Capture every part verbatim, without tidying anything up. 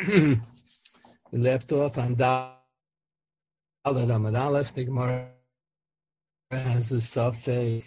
We left off on Dalet Amud Aleph. The Gemara has a suffix.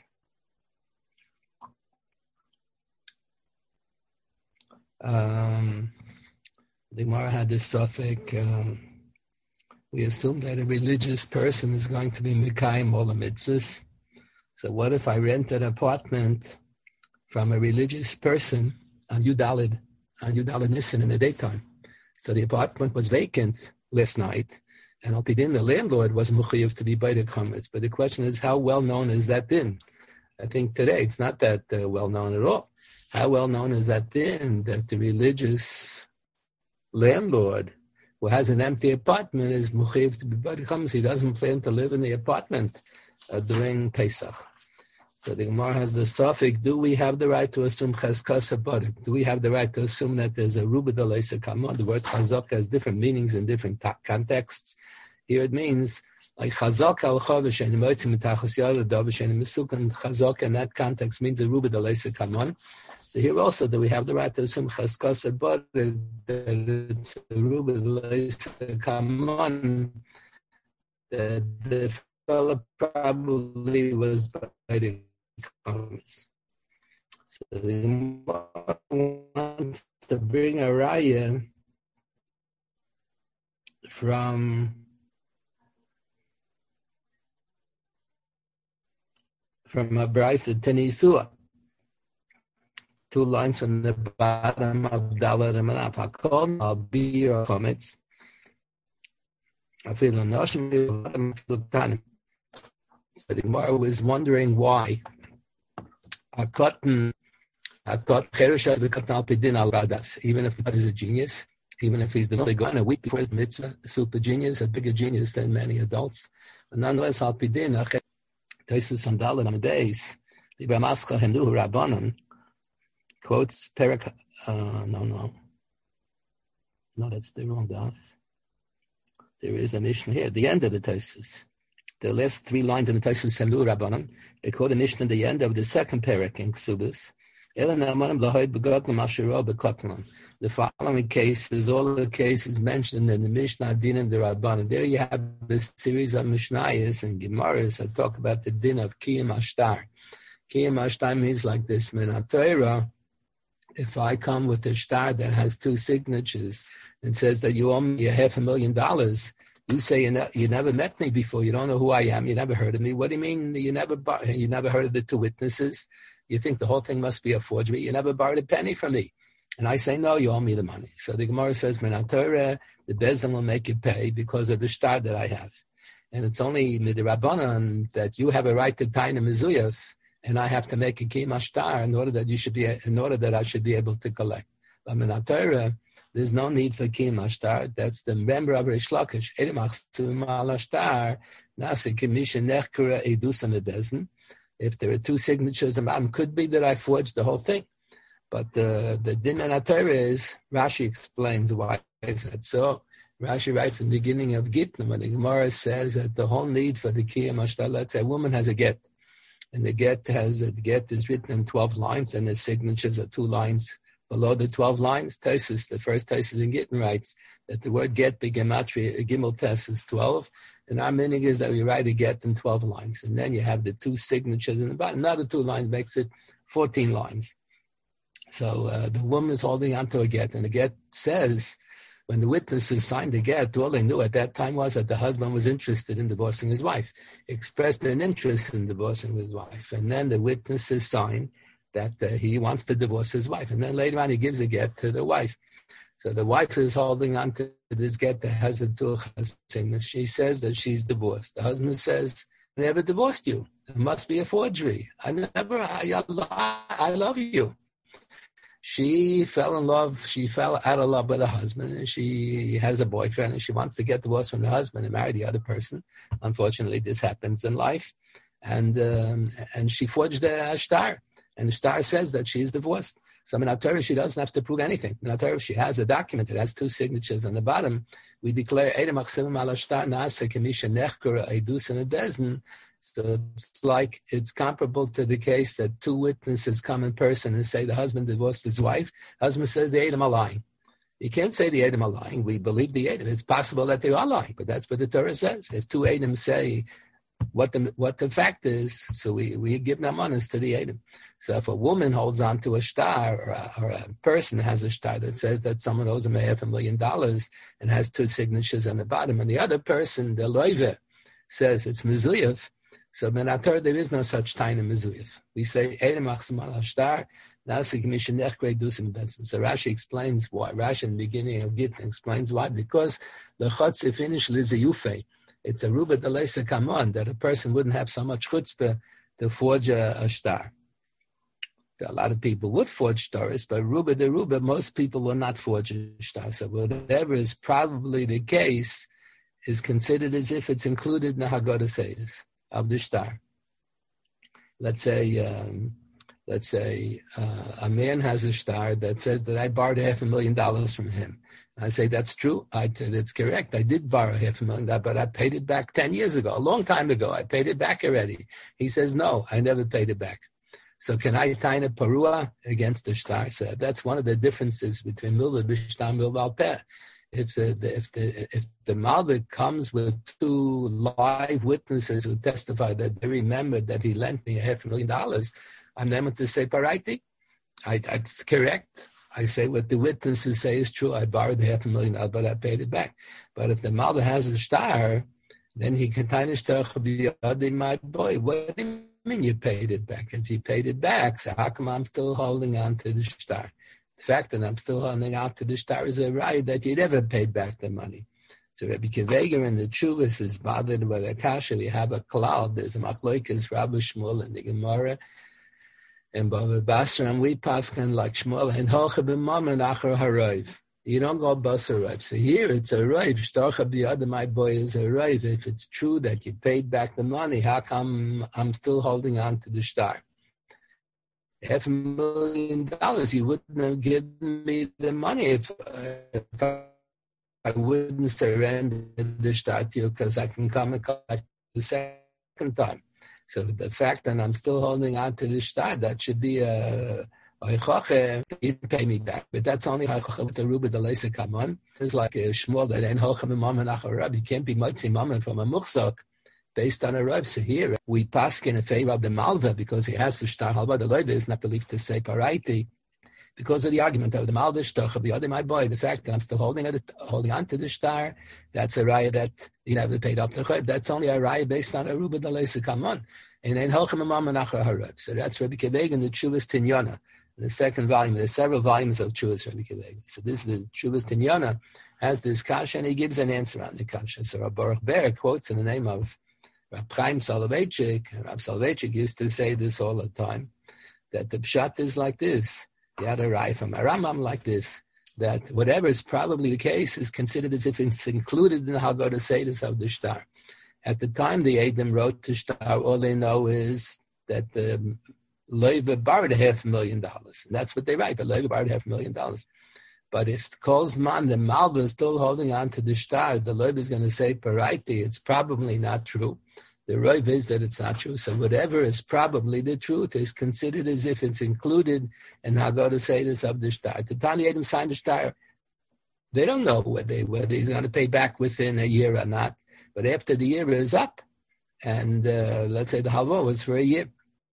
Um, the Gemara had this suffix. Um, we assume that a religious person is going to be Mekayim all the mitzvahs. So what if I rent an apartment from a religious person on Yudalid, on Yudalid Nissen in the daytime? So the apartment was vacant last night, and al pidin, the landlord was mechuyev to be bayda chametz. But the question is, how well known is that din? I think today it's not that uh, well known at all. How well known is that din that the religious landlord who has an empty apartment is mechuyev to be bayda chametz? He doesn't plan to live in the apartment uh, during Pesach. So the Gemara has the suffix, do we have the right to assume cheskasa barik? Do we have the right to assume that there's a ruba d'leisa kamon? The word chazaka has different meanings in different ta- contexts. Here it means, like chazaka al-cha v'shenim moitzim mitachas yad adav v'shenim mesukan. Chazaka in that context means a ruba d'leisa kamon. So here also, do we have the right to assume cheskasa barik, that it's a ruba d'leisa kamon? That the fellow probably was by the comments. So the Gemara wants to bring a raya from from a brayso Tenisua. Two lines from the bottom of Dalet Amud Aleph. Hakol al bir comments. I feel a notion. So the Gemara was wondering why a cotton, a cotton, even if the is a genius, even if he's the only gone a week before his mitzvah, a super genius, a bigger genius than many adults. But nonetheless, al pidin, Taisus on Dalet Amud Beis, the B'mascha Hindu Rabbanon quotes Perak. Uh, no, no, no, that's the wrong daf. There is a Mishnah here at the end of the Taisus. The last three lines in the Taisus Semlu Rabbanon, they quote a Mishnah at the end of the second parak in Ksubis. The following cases, all the cases mentioned in the Mishnah Din and the Rabbanon. There you have a series of Mishnayos and Gemaras that talk about the Din of Kiyum Ashtar. Kiyum Ashtar means like this: Min HaTorah, if I come with a shtar that has two signatures and says that you owe me a half a million dollars, you say you, ne- you never met me before, you don't know who I am, you never heard of me. What do you mean you never bar- you never heard of the two witnesses? You think the whole thing must be a forgery? You never borrowed a penny from me. And I say, no, you owe me the money. So the Gemara says, Min HaTorah, the Bezdin will make you pay because of the shtar that I have. And it's only midrabanan that you have a right to tie in a mezuyaf, and I have to make a kiyum ashtar in order that you should be, in order that I should be able to collect. But Min HaTorah, there's no need for kiyum ashtar. That's the member of Reish Lakish. If there are two signatures, it could be that I forged the whole thing. But uh, the din in HaTorah is, Rashi explains why is that so. Rashi writes in the beginning of Gittin, when the Gemara says that the whole need for the kiyum ashtar, let's say a woman has a get, and the get has the get is written in twelve lines, and the signatures are two lines below the twelve lines. Tesis, the first Tesis in Gittin writes that the word get begematria gimel tes is twelve, and our meaning is that we write a get in twelve lines, and then you have the two signatures in the bottom. Another two lines makes it fourteen lines. So uh, the woman is holding onto a get, and the get says, when the witnesses signed the get, all they knew at that time was that the husband was interested in divorcing his wife, expressed an interest in divorcing his wife, and then the witnesses signed that uh, he wants to divorce his wife, and then later on he gives a get to the wife. So the wife is holding on to this get that has a duchasim. She says that she's divorced. The husband says, I never divorced you. It must be a forgery. I never, I, I love you. She fell in love, she fell out of love with her husband, and she has a boyfriend, and she wants to get divorced from the husband and marry the other person. Unfortunately, this happens in life. And um, and she forged the shtar, and the shtar says that she is divorced. So in HaTorah, she doesn't have to prove anything. In HaTorah, she has a document that has two signatures on the bottom. We declare, so it's like, it's comparable to the case that two witnesses come in person and say the husband divorced his wife. Husband says the Edom are lying. You can't say the Edom are lying. We believe the Edom. It's possible that they are lying, but that's what the Torah says. If two Edom say what the what the fact is, so we, we give them honest to the Edom. So if a woman holds on to a star, or a, or a person has a star that says that someone owes him a half a million dollars and has two signatures on the bottom, and the other person, the loive, says it's Mizuyev, so in our Torah there is no such time in Mizuyev. We say Edom achsim al star. So Rashi explains why. Rashi in the beginning of Gittin explains why. Because the chutz finish lizayufe. It's a ruba delesa kamon that a person wouldn't have so much chutzpah to forge a, a star. A lot of people would forge stars, but ruba de ruba, most people will not forge a star. So whatever is probably the case is considered as if it's included in the Haggadah Seidos of the star. Let's say. Um, Let's say uh, a man has a star that says that I borrowed half a million dollars from him. I say, that's true. I, that's correct. I did borrow half a million dollars, but I paid it back ten years ago, a long time ago. I paid it back already. He says, no, I never paid it back. So can I tie a parua against the star? So that's one of the differences between Milva Bishtar and Milva Peh. If the, the if the if the Malvik comes with two live witnesses who testify that they remembered that he lent me a half a million dollars, I'm able to say paraiti. I, that's correct. I say what the witnesses say is true. I borrowed the half a million dollars, but I paid it back. But if the Malva has a star, then he can tie the my boy. What do you mean you paid it back? If you paid it back, so how come I'm still holding on to the star? The fact that I'm still holding on to the star is a right that you never paid back the money. So Rabbi Kiveger in the Chuvas is bothered by the Kasha. We have a cloud. There's a Machloikes, Rabbi Shmuel in the Gemara. And Baba Basra, and we paskan like Shmuel, and Hocha b'mamen acher harayv. You don't go bus a rayv. So here it's a rayv. Shtarcha b'yada, my boy, is a rayv. If it's true that you paid back the money, how come I'm still holding on to the star? Half a million dollars, you wouldn't have given me the money if, uh, if I, I wouldn't surrender the star to you, because I can come and collect the second time. So the fact that I'm still holding on to the star, that should be a hoichoche. He didn't pay me back, but that's only hoichoche with the ruba the leisa kamon. It's like a shmuel that ain't hoche b'mamen achar rab. You can't be motzi mamen from a muchzok based on a rab. So here we pass in a favor of the malva because he has the star. Halva the loida is not believed to say paraiti because of the argument of the malva shtoch of the other my boy. The fact that I'm still holding it, holding on to the star, that's a raya that you never paid up the chayv. That's only a raya based on a ruba the leisa kamon. And then Holchem Amam Nachar Harab. So that's Rabbi Kiveger in the Chuvas Tinyana. In the second volume, there's several volumes of Chuvas Rabbi Kiveger. So this is the Chuvas Tinyana, has this kasha, and he gives an answer on the kasha. So Rabbi Baruch Ber quotes in the name of Rabbi Chaim Soloveitchik. Rabbi Soloveitchik used to say this all the time, that the pshat is like this. The other raya from Aramam like this, that whatever is probably the case is considered as if it's included in the Haggadah Seidos of the star. At the time the Edom wrote to Shtar, all they know is that the Leiva borrowed a half a million dollars. And that's what they write, the Leiva borrowed half a million dollars. But if Kolzman, the Malva, is still holding on to the Shtar, the Leiva is going to say, Paraiti, it's probably not true. The Reiv is that it's not true. So whatever is probably the truth is considered as if it's included in Haggadah Seidos of the Shtar. At the time the Edom signed the Shtar, they don't know whether, whether he's going to pay back within a year or not. But after the year is up, and uh, let's say the halva was for a year,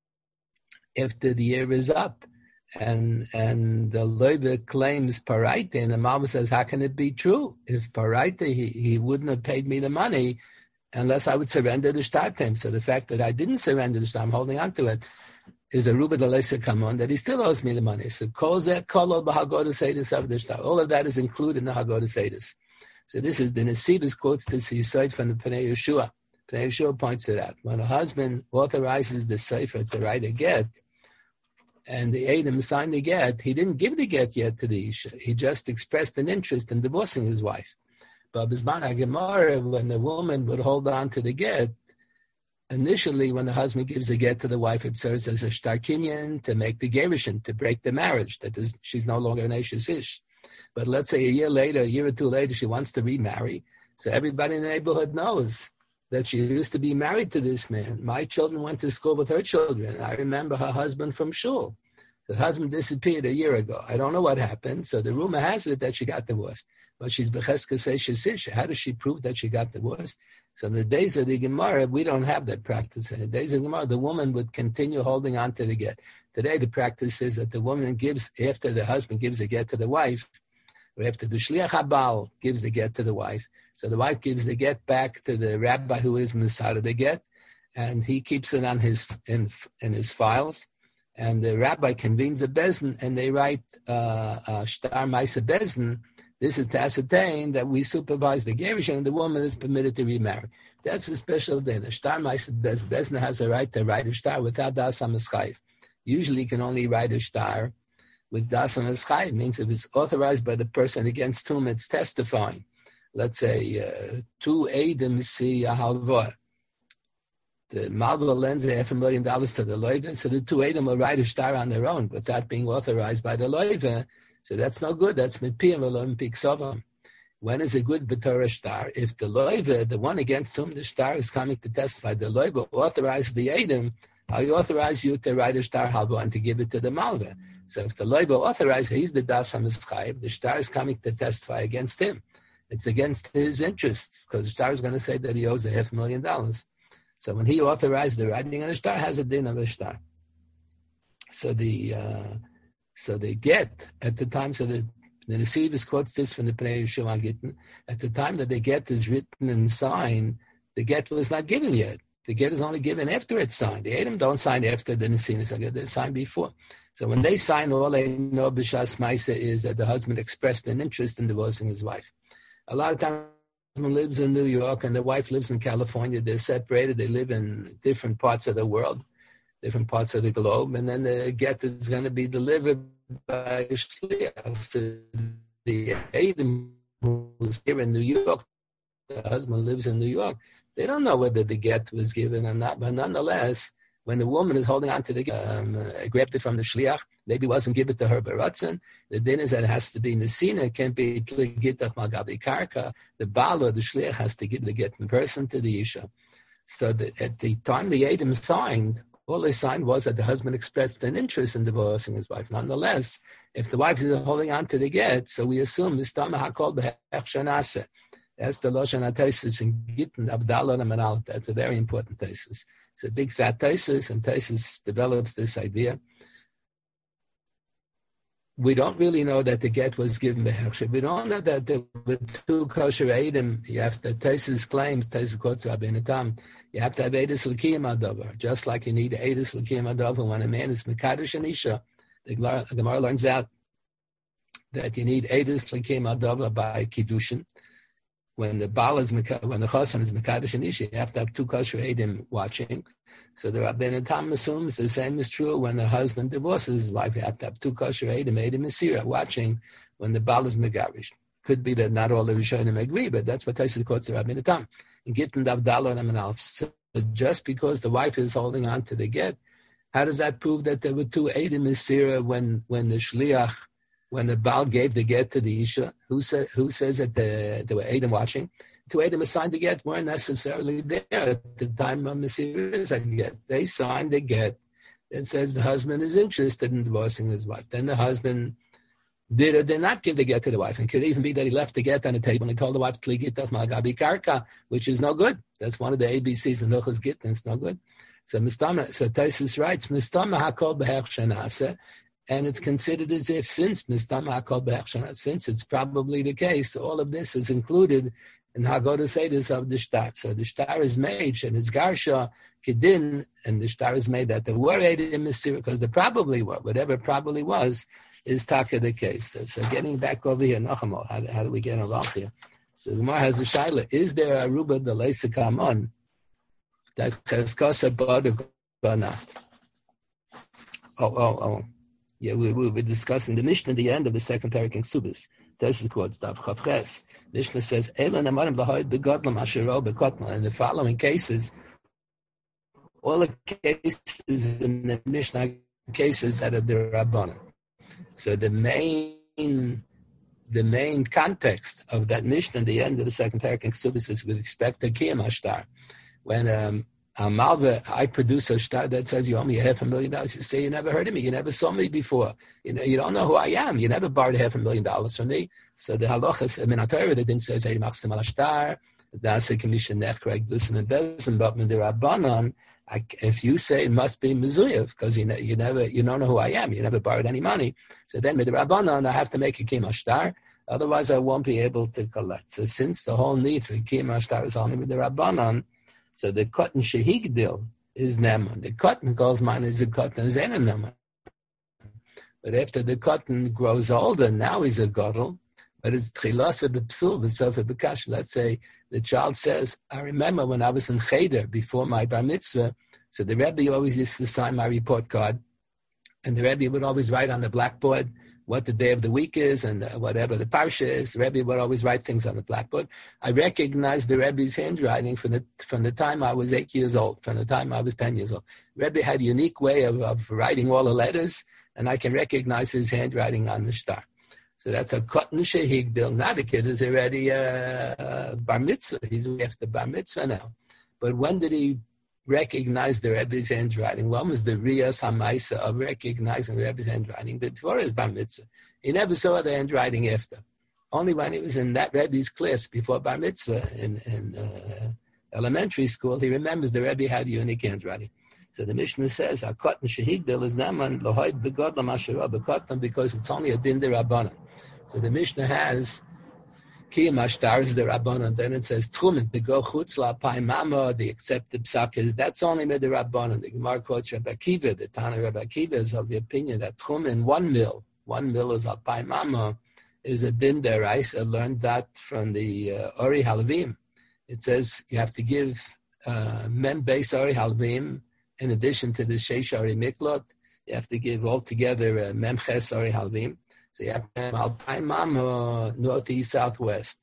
after the year is up, and and the loiva claims paraita, and the Malva says, how can it be true? If paraita, he, he wouldn't have paid me the money unless I would surrender the shtar to him. So the fact that I didn't surrender the shtar, I'm holding on to it, is a ruba d'leisa kamon, that he still owes me the money. So kol zeh kolol b'Haggadah Seidos of the shtar. All of that is included in the Haggadah Seidos. So this is the Nesivos quotes this Yisoid from the Pnei Yeshua. Pnei Yeshua points it out. When a husband authorizes the sefer to write a get, and the Edom signed the get, he didn't give the get yet to the Isha. He just expressed an interest in divorcing his wife. But B'zman HaGemara, when the woman would hold on to the get, initially when the husband gives a get to the wife, it serves as a shtar kinyan to make the gerushin, to break the marriage, that is, she's no longer an Eishes Ish. But let's say a year later, a year or two later, she wants to remarry. So everybody in the neighborhood knows that she used to be married to this man. My children went to school with her children. I remember her husband from shul. The husband disappeared a year ago. I don't know what happened. So the rumor has it that she got divorced. But she's becheskes she's How does she prove that she got divorced? So in the days of the Gemara, we don't have that practice. In the days of the Gemara, the woman would continue holding on to the get. Today, the practice is that the woman gives, after the husband gives the get to the wife, or after the shliach habal gives the get to the wife, so the wife gives the get back to the rabbi who is Masada of the get, and he keeps it on his in, in his files. And the rabbi convenes the bezdin, and they write uh, shtar ma'aseh bezdin. This is to ascertain that we supervise the gerushin, and the woman is permitted to remarry. That's a special day. The shtar ma'aseh bezdin, bezdin has a right to write a shtar without das hamischayv. Usually, you can only write a shtar with das hamischayv. Means if it's authorized by the person against whom it's testifying. Let's say uh, two eidim see a halva. The Malva lends a half a million dollars to the loiva, so the two eidim will write a shtar on their own without being authorized by the loiva. So that's no good. That's mitpiyam v'lo mipiksovam. When is a good b'torah shtar? If the loiva, the one against whom the shtar is coming to testify, the loiva authorizes the eidim, I authorize you to write a shtar halva and to give it to the malva. So if the loiva authorizes, he's the das hamischayv, the shtar is coming to testify against him. It's against his interests, because the shtar is going to say that he owes a half million dollars. So when he authorized the writing of the shtar, has a din of a shtar. So the uh, so they get at the time. So the the Nesivis quotes this from the Pnei Yehoshua Gittin. At the time that the get is written and signed, the get was not given yet. The get is only given after it's signed. The Edom don't sign after the Nesivis. They sign before. So when they sign, all they know b'shas ma'aseh is that the husband expressed an interest in divorcing his wife. A lot of times, husband lives in New York and the wife lives in California. They're separated. They live in different parts of the world, different parts of the globe. And then the get is going to be delivered by a shliach. So the Adam who's here in New York, the husband lives in New York. They don't know whether the get was given or not. But nonetheless, when the woman is holding on to the get, um, uh, grabbed it from the shliach, maybe wasn't given to her beratzon. The din is that it has to be nesina. It can't be gitach malgabi karka. The baal or the shliach has to give the get in person to the isha. So the, at the time the Adam signed, all they signed was that the husband expressed an interest in divorcing his wife. Nonetheless, if the wife is holding on to the get, so we assume mistama hakol b'hech shenaseh. That's the Lashon HaTaisus in Gittin Avdallah and Manal. That's a very important thesis. It's a big fat thesis, and thesis develops this idea. We don't really know that the get was given by Hechsher. We don't know that there were two kosher Eidim. You have to, thesis claims, thesis quotes Rabbeinu Tam, you have to have Eidus L'kiyam Adover, just like you need Eidus L'kiyam Adover when a man is Mekadosh and Isha. The Gemara learns out that you need Eidus L'kiyam Adover by Kiddushin. When the Baal is, when the Chosan is Mekadosh and Isha, you have to have two kosher Eidim watching. So the Rabbeinu Tam assumes the same is true when the husband divorces his wife. You have to have two kosher Eidim, Eidim Mesira, watching when the Baal is Megarish. Could be that not all the Rishonim agree, but that's what Taisel quotes the Rabbeinu Tam. In Gittin Dav Dalon and Alf. So just because the wife is holding on to the get, how does that prove that there were two Eidim Mesira when when the Shliach, when the Baal gave the get to the Isha? Who said who says that the, there were Eidim watching? Two Eidim assigned the get weren't necessarily there at the time of Mesiris get. They signed the get that says the husband is interested in divorcing his wife. Then the husband did or did not give the get to the wife. And it could even be that he left the get on the table and he told the wife, which is no good. That's one of the A B Cs in Hilchos Gittin. It's no good. So Mistama, so Taisus writes, Mistama hakol b'hech shenaseh. And it's considered as if since Mistama hakol b'hech shenaseh, since it's probably the case, all of this is included in Haggadah Seder of the shtar. So the shtar is made, and it's Garsha, Kedin, and the shtar is made that the were Eidim Mesira, because the probably were, whatever probably was, is Taka the case. So, so getting back over here, Nachamo, how, how do we get involved here? So the Gemara has a shaila. Is there a ruba the leisa kamon that cheskasa b'aduk or not? Oh, oh, oh. Yeah, we will be discussing the Mishnah at the end of the second parak in Subis. This is quote Stav Chavches. Mishnah says, Elan amarim lahoid begodlam ashero bekotma. In the following cases, all the cases in the Mishnah cases that are the Rabbanan. So the main, the main context of that Mishnah at the end of the second parak in Subis is with respect to Kiyam Ashtar. When um, Malva, I produce a star that says you owe me a half a million dollars. You say you never heard of me, you never saw me before. You know, you don't know who I am. You never borrowed half a million dollars from me. So the halachas, I mean, Torah, the din says, "Hey, machstem al star." That's a commission nechkreg dusim and bezim, but when the rabbanon, if you say it must be mezuyev because you, you never, you don't know who I am. You never borrowed any money. So then with the rabbanon, I have to make a kima star. Otherwise, I won't be able to collect. So since the whole need for kima star is only with the rabbanon. So the cotton shehigdil is neman. The cotton calls mine is the cotton is en neman. But after the cotton grows older, now he's a gadol. But it's tchilasa b'psul v'sofa b'kash. Let's say the child says, I remember when I was in cheder before my bar mitzvah. So the Rebbe always used to sign my report card, and the Rebbe would always write on the blackboard what the day of the week is and whatever the parsha is. The Rebbe would always write things on the blackboard. I recognized the Rebbe's handwriting from the from the time I was eight years old, from the time I was ten years old. The Rebbe had a unique way of, of writing all the letters, and I can recognize his handwriting on the star. So that's a cotton shehigdil. Now the kid is already a uh, uh, bar mitzvah. He's after bar mitzvah now. But when did he recognize the Rebbe's handwriting? When was the Riyas HaMaisa of recognizing the Rebbe's handwriting? Before his bar mitzvah. He never saw the handwriting after. Only when he was in that Rebbe's class before bar mitzvah in, in uh, elementary school, he remembers the Rebbe had unique handwriting. So the Mishnah says, "Hakotan shehigdil is naman lohoid begodlam asherah bekotan," because it's only a din de rabbanan. So the Mishnah has kiyam ashtar is the rabbanan. Then it says trumin to go chutz la pai mama. The accepted psak is that's only with the rabbanan. The Gemara quotes Rabbi Akiva. The Tana Rabbi Akiva is of the opinion that trumin one mil, one mil is al pai mama, is a din deraisa. Learned that from the uh, Ori Halavim. It says you have to give uh, mem beis Ori Halavim. In addition to the Sheish Ari Miklot, you have to give altogether uh, Memches Ari Halvim. So you have Alpine Mama, northeast, southwest.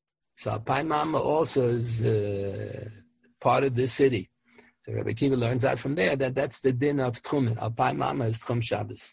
So Alpine Mama also is uh, part of the city. So Rabbi Akiva learns out from there that that's the din of Tchumen. Alpine Mama is Tchum Shabbos.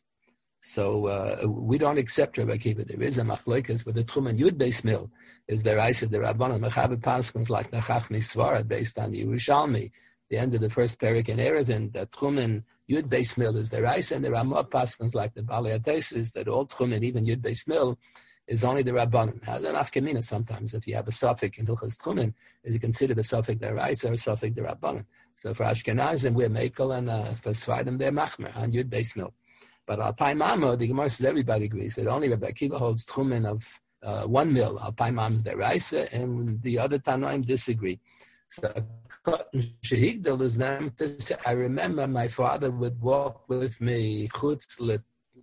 So uh, we don't accept Rabbi Akiva. There is a machlokas with the Tchumen Yud Beis Mil is the Raisa, the Rabbanon, Mechaber Paskins like Nachach Misvara based on the Yerushalmi. The end of the first parak in Erevin, that Tchumen Yud Beis Mil is the Raisa, and the Ramah Paskins like the Balei Atesis, that all Tchumen, even Yud Beis Mil, is only the Rabbanon. Has an afkamina sometimes. If you have a suffix in Hilchas Tchumen, is it considered a suffix the Raisa or a suffix the Rabbanon? So for Ashkenazim, we're Mekel, and uh, for Sfardim, they're Machmer on Yud Beis Mil. But Alpai Mama, the Gemara says everybody agrees that only Rabbi Akiva holds Tchumen of uh, one mil. Alpai Mama is the Raisa, and the other Tanoim disagree. So shehigdil is them to say, I remember my father would walk with me chutz le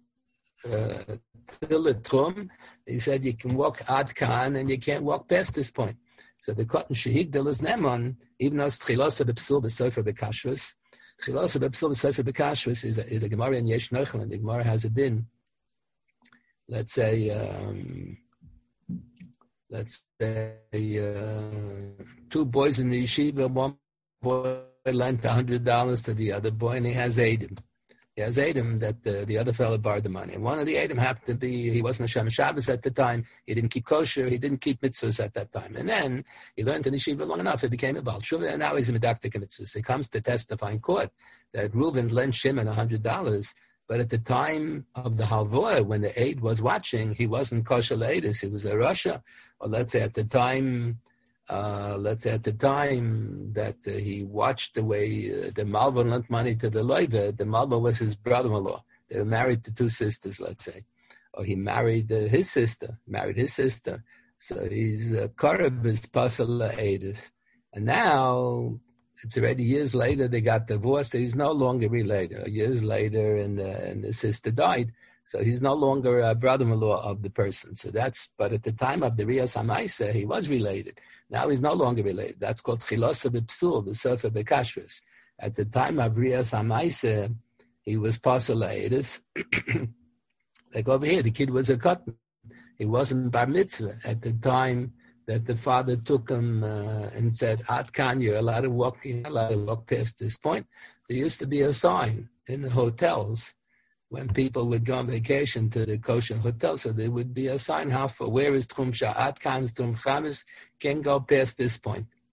trum. He said you can walk ad kan and you can't walk past this point. So the cotton shehigdil is nemon, even though it's tchilos of the psul b'sofer b'kashvus. Tchilos of the psul b'sofer b'kashvus is a, is a gemara in Yesh Nochel, and the gemara has a din. Let's say. Um, Let's say uh, two boys in the yeshiva, one boy lent one hundred dollars to the other boy, and he has Adam. He has Adam that uh, the other fellow borrowed the money. And one of the Adam happened to be, he wasn't a Shem Shabbos at the time, he didn't keep kosher, he didn't keep mitzvahs at that time. And then he learned in the yeshiva long enough, he became a Baal Shuvah, and now he's a medaktik mitzvahs. He comes to testify in court that Reuben lent Shimon one hundred dollars, but at the time of the halvoah, when the aide was watching, he wasn't kosher leidus, he was a Russia. Or let's say at the time, uh, let's say at the time that uh, he watched the way uh, the Malva lent money to the Leiva, the Malva was his brother-in-law. They were married to two sisters, let's say. Or he married uh, his sister, married his sister. So he's a uh, Korab is pasala aidus. And now, it's already years later, they got divorced. So he's no longer related. Years later, and, uh, and the sister died. So he's no longer a brother-in-law of the person. So that's, but at the time of the Riyas HaMaisa, he was related. Now he's no longer related. That's called Chilosa B'Psul, B'Sofer B'Kashvus. At the time of Riyas HaMaisa, he was Pasalaidus. Like over here, the kid was a cotton. He wasn't bar mitzvah at the time that the father took him uh, and said, Ad Kan, you're allowed to walk, you're allowed to walk past this point. There used to be a sign in the hotels when people would go on vacation to the kosher hotel, so there would be a sign how for where is Tchum Sha'at Kan's Tchum Chamis, can go past this point.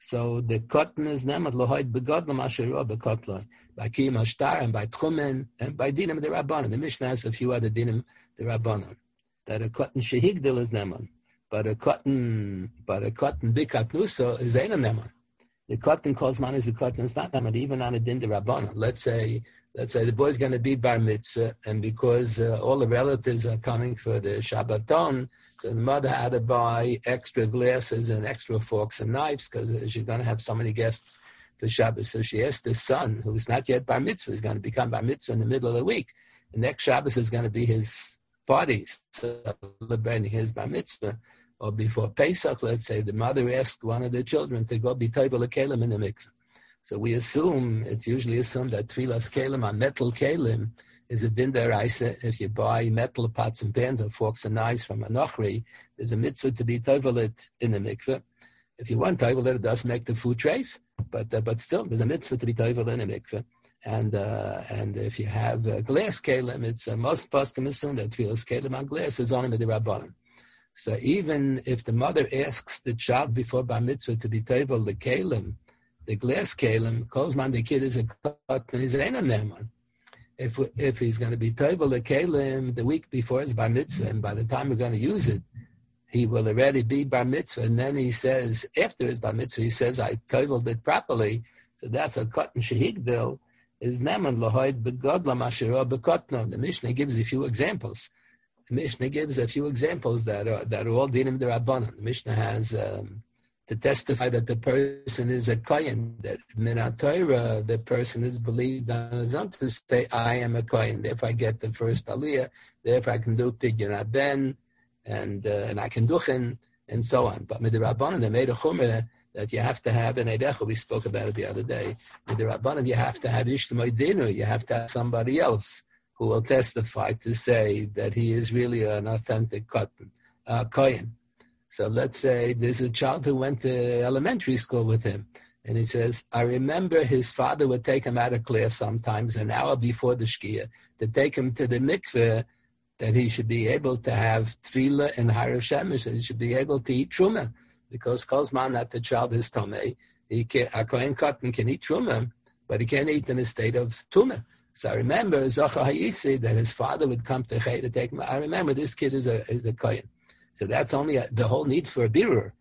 So the cotton is nemat lohoid begodlam asherah bekotloi by kiyum ashtar and by tchumen and by dinim the rabbanon. The Mishnah has a few other dinim the rabbanon that a cotton shehigdil is neman, but a cotton but a cotton bikatnuso is ein neman. The cotton calls man is the cotton is not neman even on a din the rabbanon. Let's say let's say the boy's going to be bar mitzvah, and because uh, all the relatives are coming for the Shabbaton, so the mother had to buy extra glasses and extra forks and knives because uh, she's going to have so many guests for Shabbos. So she asked the son, who's not yet bar mitzvah, is going to become bar mitzvah in the middle of the week. The next Shabbos is going to be his party, celebrating his bar mitzvah. Or before Pesach, let's say, the mother asked one of the children to go be toivel kelim in the mikveh. So we assume, it's usually assumed that tefillas kelim on metal kelim is a din deraisa. If you buy metal pots and pans or forks and knives from a nochri, there's a mitzvah to be toivelit in the mikveh. If you want toivelit, it does make the food treif, but uh, but still, there's a mitzvah to be toivel in the mikveh. And uh, and if you have uh, glass kelim, it's uh, most poskim assume that tefillas kelim on glass is only with the rabbanon. So even if the mother asks the child before bar mitzvah to be toivel the kelim, the glass kelim, calls man the kid is a cotton, he's ain't a neman. If if he's going to be toivel the kelim the week before his bar mitzvah, and by the time we're going to use it, he will already be bar mitzvah, and then he says, after his bar mitzvah, he says, I toiveled it properly, so that's a cotton shehigdil, is neman lohoid begodlam asherah bekotno. The Mishnah gives a few examples. The Mishnah gives a few examples that are, that are all dinim d'Rabbanan. The Mishnah has... Um, to testify that the person is a kohen, that min ha-Torah, the person is believed on his own to say, I am a kohen. Therefore, I get the first aliyah. Therefore, I can do pidyon haben, and uh, and I can duchen, and so on. But with the Rabbanan, they made a chumrah that you have to have an eidecha. We spoke about it the other day. With the Rabbanan, you have to have ishtamay dinu. You have to have somebody else who will testify to say that he is really an authentic cotton, uh, kohen. So let's say there's a child who went to elementary school with him, and he says, I remember his father would take him out of class sometimes an hour before the shkia to take him to the mikveh, that he should be able to have tefillah and harav shemesh, and he should be able to eat truma, because kozman that the child is tamei, he can, a kohen cotton can eat truma, but he can't eat in a state of tumah. So I remember Zochar Hayisi that his father would come to Chay to take him. I remember this kid is a is a kohen. So that's only a, the whole need for a birur.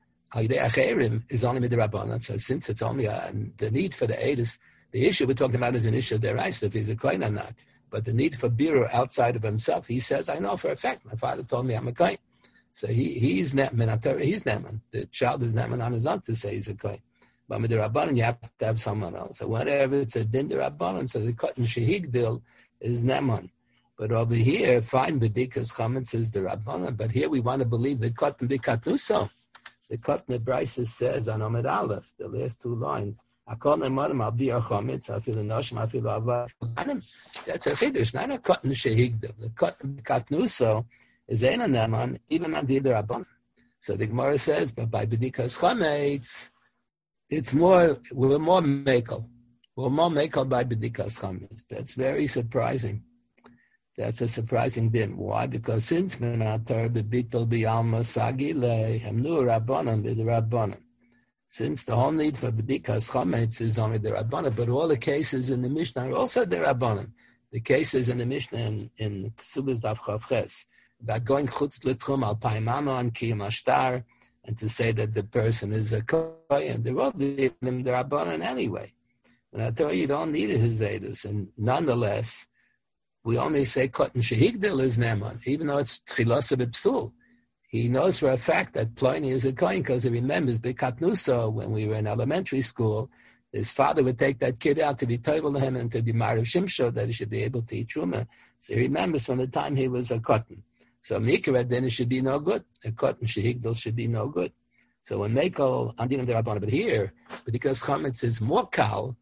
Is only with the Rabbanan. So since it's only a, the need for the Eidus, the issue we're talking about is an issue of deraisa, if he's a kohen or not. But the need for birur outside of himself, he says, I know for a fact. My father told me I'm a kohen. So he he's neman. He's neman. The child is neman on his own to say he's a kohen. But with the Rabbanan, you have to have someone else. So whatever it's a din the Rabbanan, so the cotton shehigdil is neman. But over here, fine, b'dikas chametz is the Rabbanan. But here we want to believe the cotton b'katnuso. The cotton of Brisa says on Amud Aleph, the last two lines, Akol nemarim al bi'ar chametz, I feel the noshim, I feel the avav. That's a chiddush, not a cotton shehigdil. The cotton b'katnuso is ein neman, even on the Rabbanan. So the Gemara says, but by b'dikas chametz, it's more, we're more mekel. We're more mekel by b'dikas chametz. That's very surprising. That's a surprising din. Why? Because since Menatar bebitel b'alma sagile hemnu rabbanon the rabbanon. Since the whole need for b'dikas chametz is only the rabbanon, but all the cases in the Mishnah are also the rabbanon. The cases in the Mishnah in, in Ksubas Daf Chavches about going chutz l'tchum al paimamon kiyum ashtar, and to say that the person is a kohen, they're all the rabbanon anyway. And I tell you, you don't need a hizedus, and nonetheless, we only say cotton shehigdil is neman, even though it's tchilasa b'psul. He knows for a fact that Pliny is a kohen because he remembers b'katnuso when we were in elementary school, his father would take that kid out to be toivel to him and to be marav shimsho, that he should be able to eat truma. So he remembers from the time he was a cotton. So mikra then it should be no good. A cotton shehigdil should be no good. So when mekel andinam derabbanan, but here, because chametz is more kal,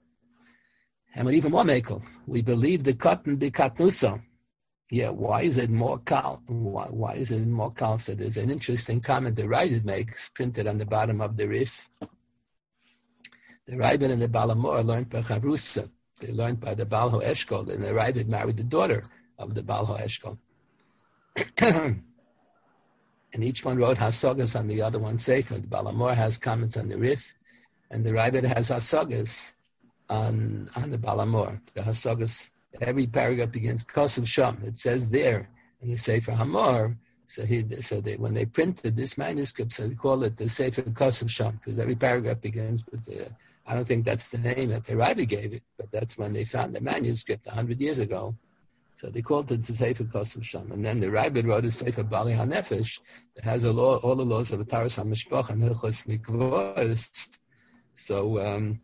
and we're even more mekel, we believe the cotton b'katnuso. Yeah, why is it more kal? Why, why is it more kal? So there's an interesting comment the Ravid makes, printed on the bottom of the Rif. The Ravid and the Balamor learned by Chavrusa. They learned by the Baal HaEshkol, and the Ravid married the daughter of the Baal HaEshkol. And each one wrote Hasogas on the other one Sefer. The Balamor has comments on the Rif, and the Rabbit has hasagas on on the Balamor. The hasagas, every paragraph begins Kosev Sham. It says there in the Sefer Hamor. So he, so they, when they printed this manuscript, so they call it the Sefer Kosev Sham, because every paragraph begins with the. I don't think that's the name that the Rabbi gave it, but that's when they found the manuscript a hundred years ago. So they called it the Sefer Kosev Sham, and then the Rabbi wrote a Sefer Bali HaNefesh that has a law, all the laws of the Taras HaMishpach and Hilchos Mikvos. So um,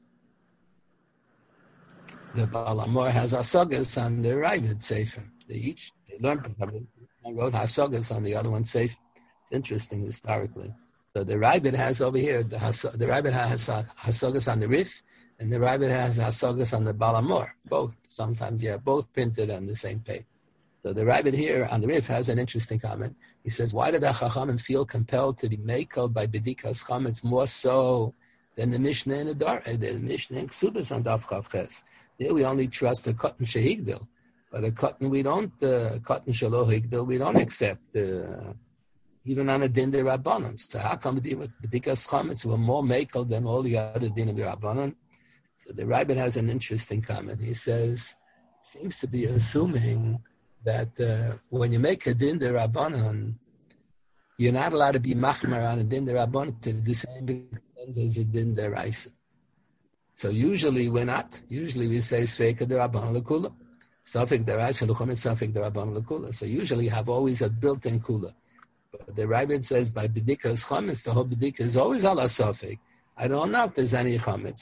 the Balamor has hasagas on the Rabbi Sefer. They each they learned from him. One wrote hasagas on the other one Sefer. It's interesting historically. So the Rabbit has over here, the, has, the Rabbit has hasagas on the Rif, and the Rabbit has hasagas on the Balamor, both. Sometimes, yeah, both printed on the same page. So the Rabbit here on the Rif has an interesting comment. He says, why did the Chachamim feel compelled to be makel by Bedikas Chametz more so than the Mishnah and the Dar, the Mishnah and Ksubas on Daf Chav Ches? There we only trust the Cotton Shehigdil, but a Cotton we don't, uh, Cotton Shaloh Higdil, we don't accept uh, even on a din de Rabbanon. So how come the Bedikas Chametz were more makel than all the other din of the Rabbanon? So the Rabbit has an interesting comment. He says, seems to be assuming that uh, when you make a din de Rabbanon, you're not allowed to be machmer on a din de Rabbanon to the same extent as a din de Raisa. So usually we're not. Usually we say Sveika de Rabbanon lekula. Safik de Raisa luchomet Safik de Rabbanon lekula. So usually you have always a built-in kula. But the Rabbit says by Bedikas Chametz, the whole Bedika is always ala Safik. I don't know if there's any chametz.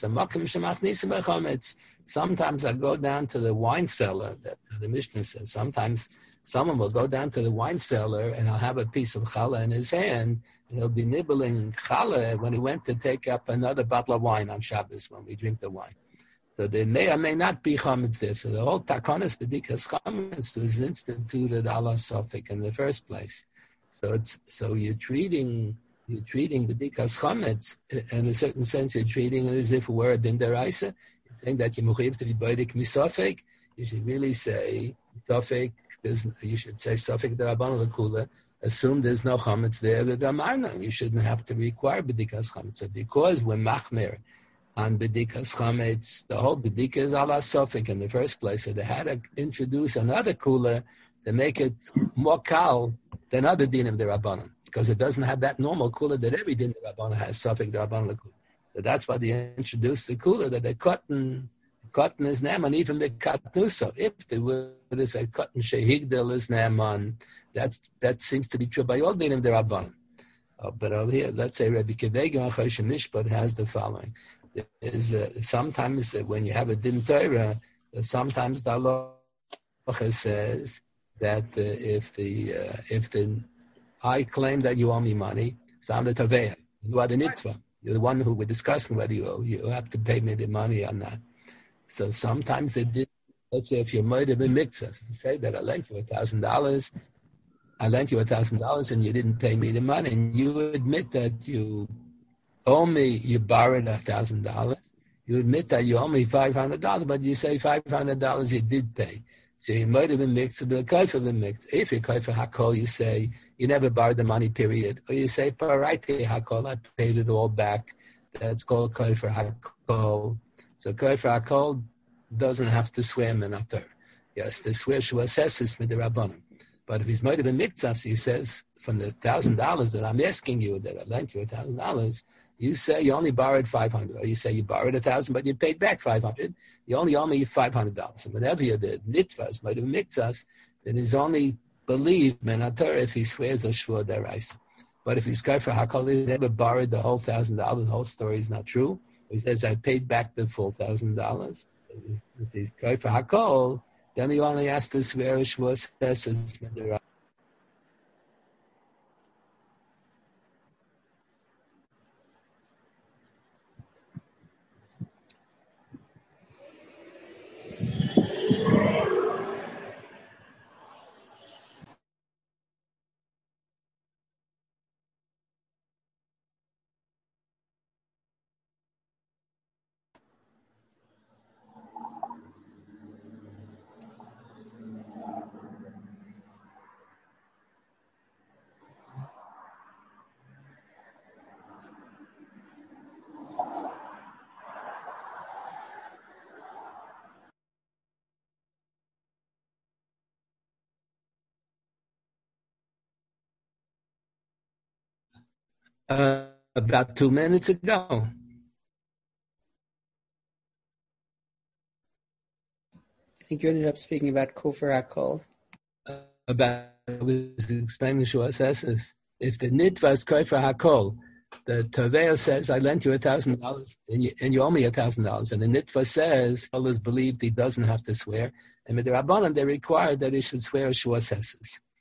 Sometimes I go down to the wine cellar, that the Mishnah says. Sometimes someone will go down to the wine cellar and I'll have a piece of challah in his hand, and he'll be nibbling challah when he went to take up another bottle of wine on Shabbos when we drink the wine. So there may or may not be chametz there. So the whole takonis b'dikas chametz was instituted ala sofik in the first place. So it's so you're treating. You're treating the Bedikas Chametz, in a certain sense, you're treating it as if it were a din deraisa. You're saying that you're mechuyev to be bodik misafek. You should really say safek. You should say safek derabbanan lekula. Assume there's no chametz there. You shouldn't have to require Bedikas Chametz. So because we're machmer on Bedikas Chametz, the whole Bedika is ala safek in the first place. So they had to introduce another kula to make it more kal than other din of the Rabbanan, because it doesn't have that normal kula that every din the Rabbanan has, Safek the Rabbanan lekula. So that's why they introduced the kula that the cotton, cotton is naman, even the katnusa. If they were to say cotton shehigdel is naman, that's that seems to be true by all din of the Rabbanan. Uh, but over here, let's say Rabbi Kevega Choshen Mishpat has the following: there is uh, sometimes uh, when you have a din Torah, uh, sometimes the halacha says that uh, if the uh, if the I claim that you owe me money, so I'm the Taveya. You are the Nitva. You're the one who we're discussing whether you owe. You have to pay me the money or not. So sometimes it did. Let's say if you're murdered in mixas, say that I lent you a thousand dollars, I lent you a thousand dollars and you didn't pay me the money, and you admit that you owe me, you borrowed a thousand dollars. You admit that you owe me five hundred dollars, but you say five hundred dollars you did pay. So you might have been mixed, but kaifa been mixed. If you kaifa hakol, you say you never borrowed the money, period. Or you say paraite hakol, I paid it all back. That's called kaifa hakol. So kaifa hakol doesn't have to swear minator. Yes, the swear shuasesis midirabbanim. But if he's might have been mixas, he says from the thousand dollars that I'm asking you, that I lent you a thousand dollars, you say you only borrowed five hundred, or you say you borrowed a thousand, but you paid back five hundred. You only owe me five hundred dollars. And whenever you did nitvas, might have mixed us, then he's only believed menator if he swears a shvur deraisa. But if he's kafir hakol, he never borrowed the whole thousand dollars. The whole story is not true. He says I paid back the full thousand dollars. If he's kafir hakol, then he only has to swear a shvur says deraisa. Uh, about two minutes ago. I think you ended up speaking about Kufar HaKol. Uh, about, I was explaining Shua says, if the nitva is Kufar HaKol, the Tavea says, I lent you a thousand dollars and you owe me a thousand dollars. And the nitva says, Allah is believed he doesn't have to swear. And with the Rabbanan, they require that he should swear Shua says.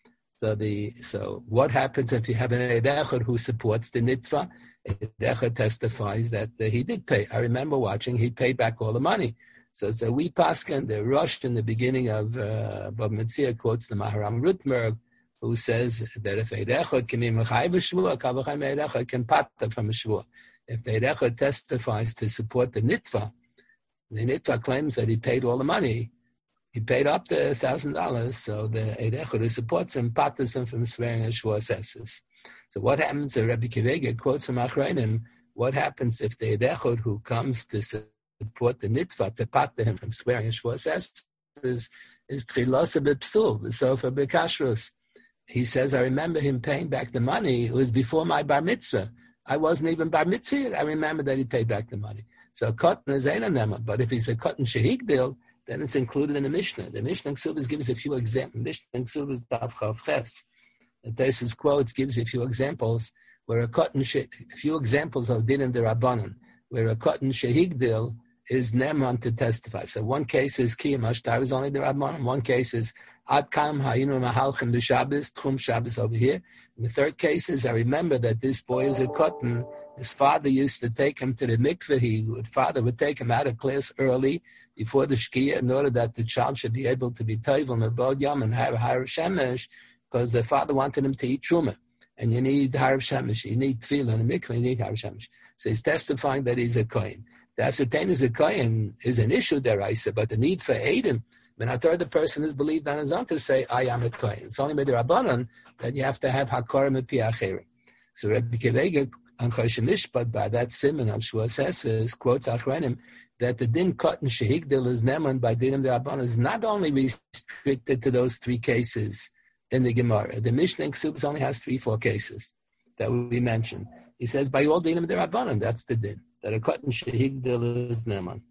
So the so what happens if you have an Eid Echad who supports the nitva? Eid Echad testifies that uh, he did pay. I remember watching, he paid back all the money. So, so we paskin, the Rosh in the beginning of uh, Bab Metzia quotes the Maharam Rutmerg, who says that if Eid Echad can be Mechai b'Shvua, Kal v'chaim Eid Echad can patta from a Shvua. If the Eid Echad testifies to support the nitva, the nitva claims that he paid all the money. He paid up the one thousand dollars, so the Eid Echad who supports him pattas him from swearing a Shvua says. So what happens, uh, Rabbi Kivega quotes from Achreinim, what happens if the Eid Echad who comes to support the nitva to patta him from swearing a Shvua says is is tchilasa b'psul, v'sofa b'kashrus. He says, I remember him paying back the money. It was before my bar mitzvah. I wasn't even bar mitzvah yet. I remember that he paid back the money. So cotton is ein nema, but if he's a cotton shehigdil, then it's included in the Mishnah. The Mishnah Ksubas gives a few examples. Mishnah Ksubas Daf Chav Ches. The Tesis quotes gives a few examples where a cotton, she, a few examples of din and the Rabbanan, where a cotton shehigdil is neman to testify. So one case is Kiyam Ashtar is only the Rabbanan. One case is Ad Kam Hayinu Mahalchim B'Shabbos, Tchum Shabbos over here. And the third case is I remember that this boy is a cotton. His father used to take him to the mikveh. He would, father would take him out of class early before the shkia in order that the child should be able to be toivel mebod yom and have harav shemesh, because the father wanted him to eat truma. And you need harav shemesh, you need tefillah in the mikveh, you need harav shemesh. So he's testifying that he's a kohen. The ascertain is a kohen is an issue there, I said, but the need for Eidim, when I third the person is believed on his own to say, I am a kohen. It's only by the Rabbanan that you have to have hakorim and piacherim. So Rabbi Kivega on Choshen Mishpat, by that simon on Shua says, quotes Achrenim, that the din cotton shehigdil is neman by dinim derabbanan is not only restricted to those three cases in the Gemara. The Mishnah in Ksubas only has three, four cases that we mentioned. He says by all dinim derabbanan, that's the din, that a cotton shehigdil is neman.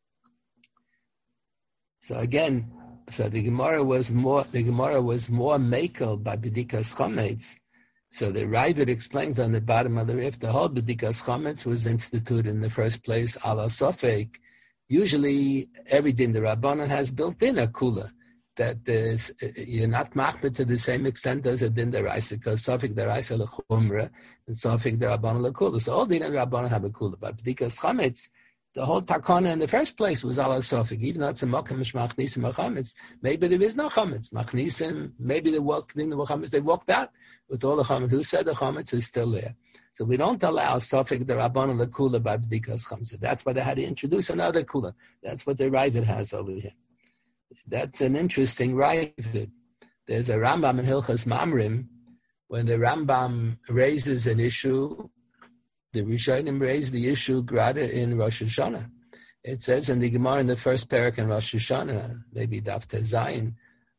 So again, so the Gemara was more the Gemara was more makel by bedikas chametz. So the Ravid explains on the bottom of the Rif, the whole B'dikas Chametz was instituted in the first place, ala Sofek. Usually, every din the Rabbanan has built in a kula, that there's, you're not machmir to the same extent as a din the Raisa, because Sofek the Raisa l'chumra, and Sofek the Rabbanan l'kula. So all din the Rabbanan have a kula. But B'dikas Chametz, the whole takana in the first place was ala Sofek, even though it's a makam machnisim chametz. Maybe there is no chametz. Machnisim, maybe they walked in the chametz, they walked out with all the chametz. Who said the chametz is still there? So we don't allow Sofek the Rabbanan l'kula by b'dikas chametz. That's why they had to introduce another kula. That's what the Ravid has over here. That's an interesting Ravid. There's a Rambam in Hilchas Mamrim. When the Rambam raises an issue, the Rishonim raised the issue grada in Rosh Hashanah. It says in the Gemara in the first parak in Rosh Hashanah, maybe Daf Tezayin,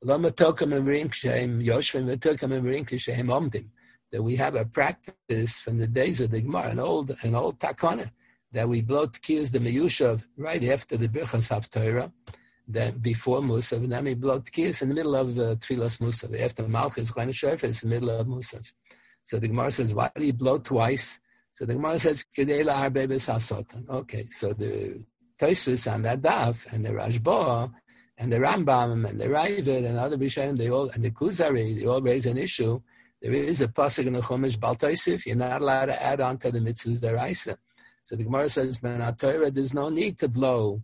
that we have a practice from the days of the Gemara, an old, an old takana, that we blow tkiyas the meyushav right after the Birchas Haftorah, then before Musaf, and then we blow tkiyas in the middle of uh, Tfilas Musaf. After Malchus, Klein Shofar, it's in the middle of Musaf. So the Gemara says, why do you blow twice? So the Gemara says, Kedela Arbe B'Sasotan. Okay, so the Tosfos on that daf, and the Rashba, and the Rambam, and the Ravid, and other Rishonim, they all, and the Kuzari, they all raise an issue. There is a pasuk in the Chumash Bal Tosif. You're not allowed to add on to the mitzvahs deraisa. So the Gemara says, Ben HaTorah, there's no need to blow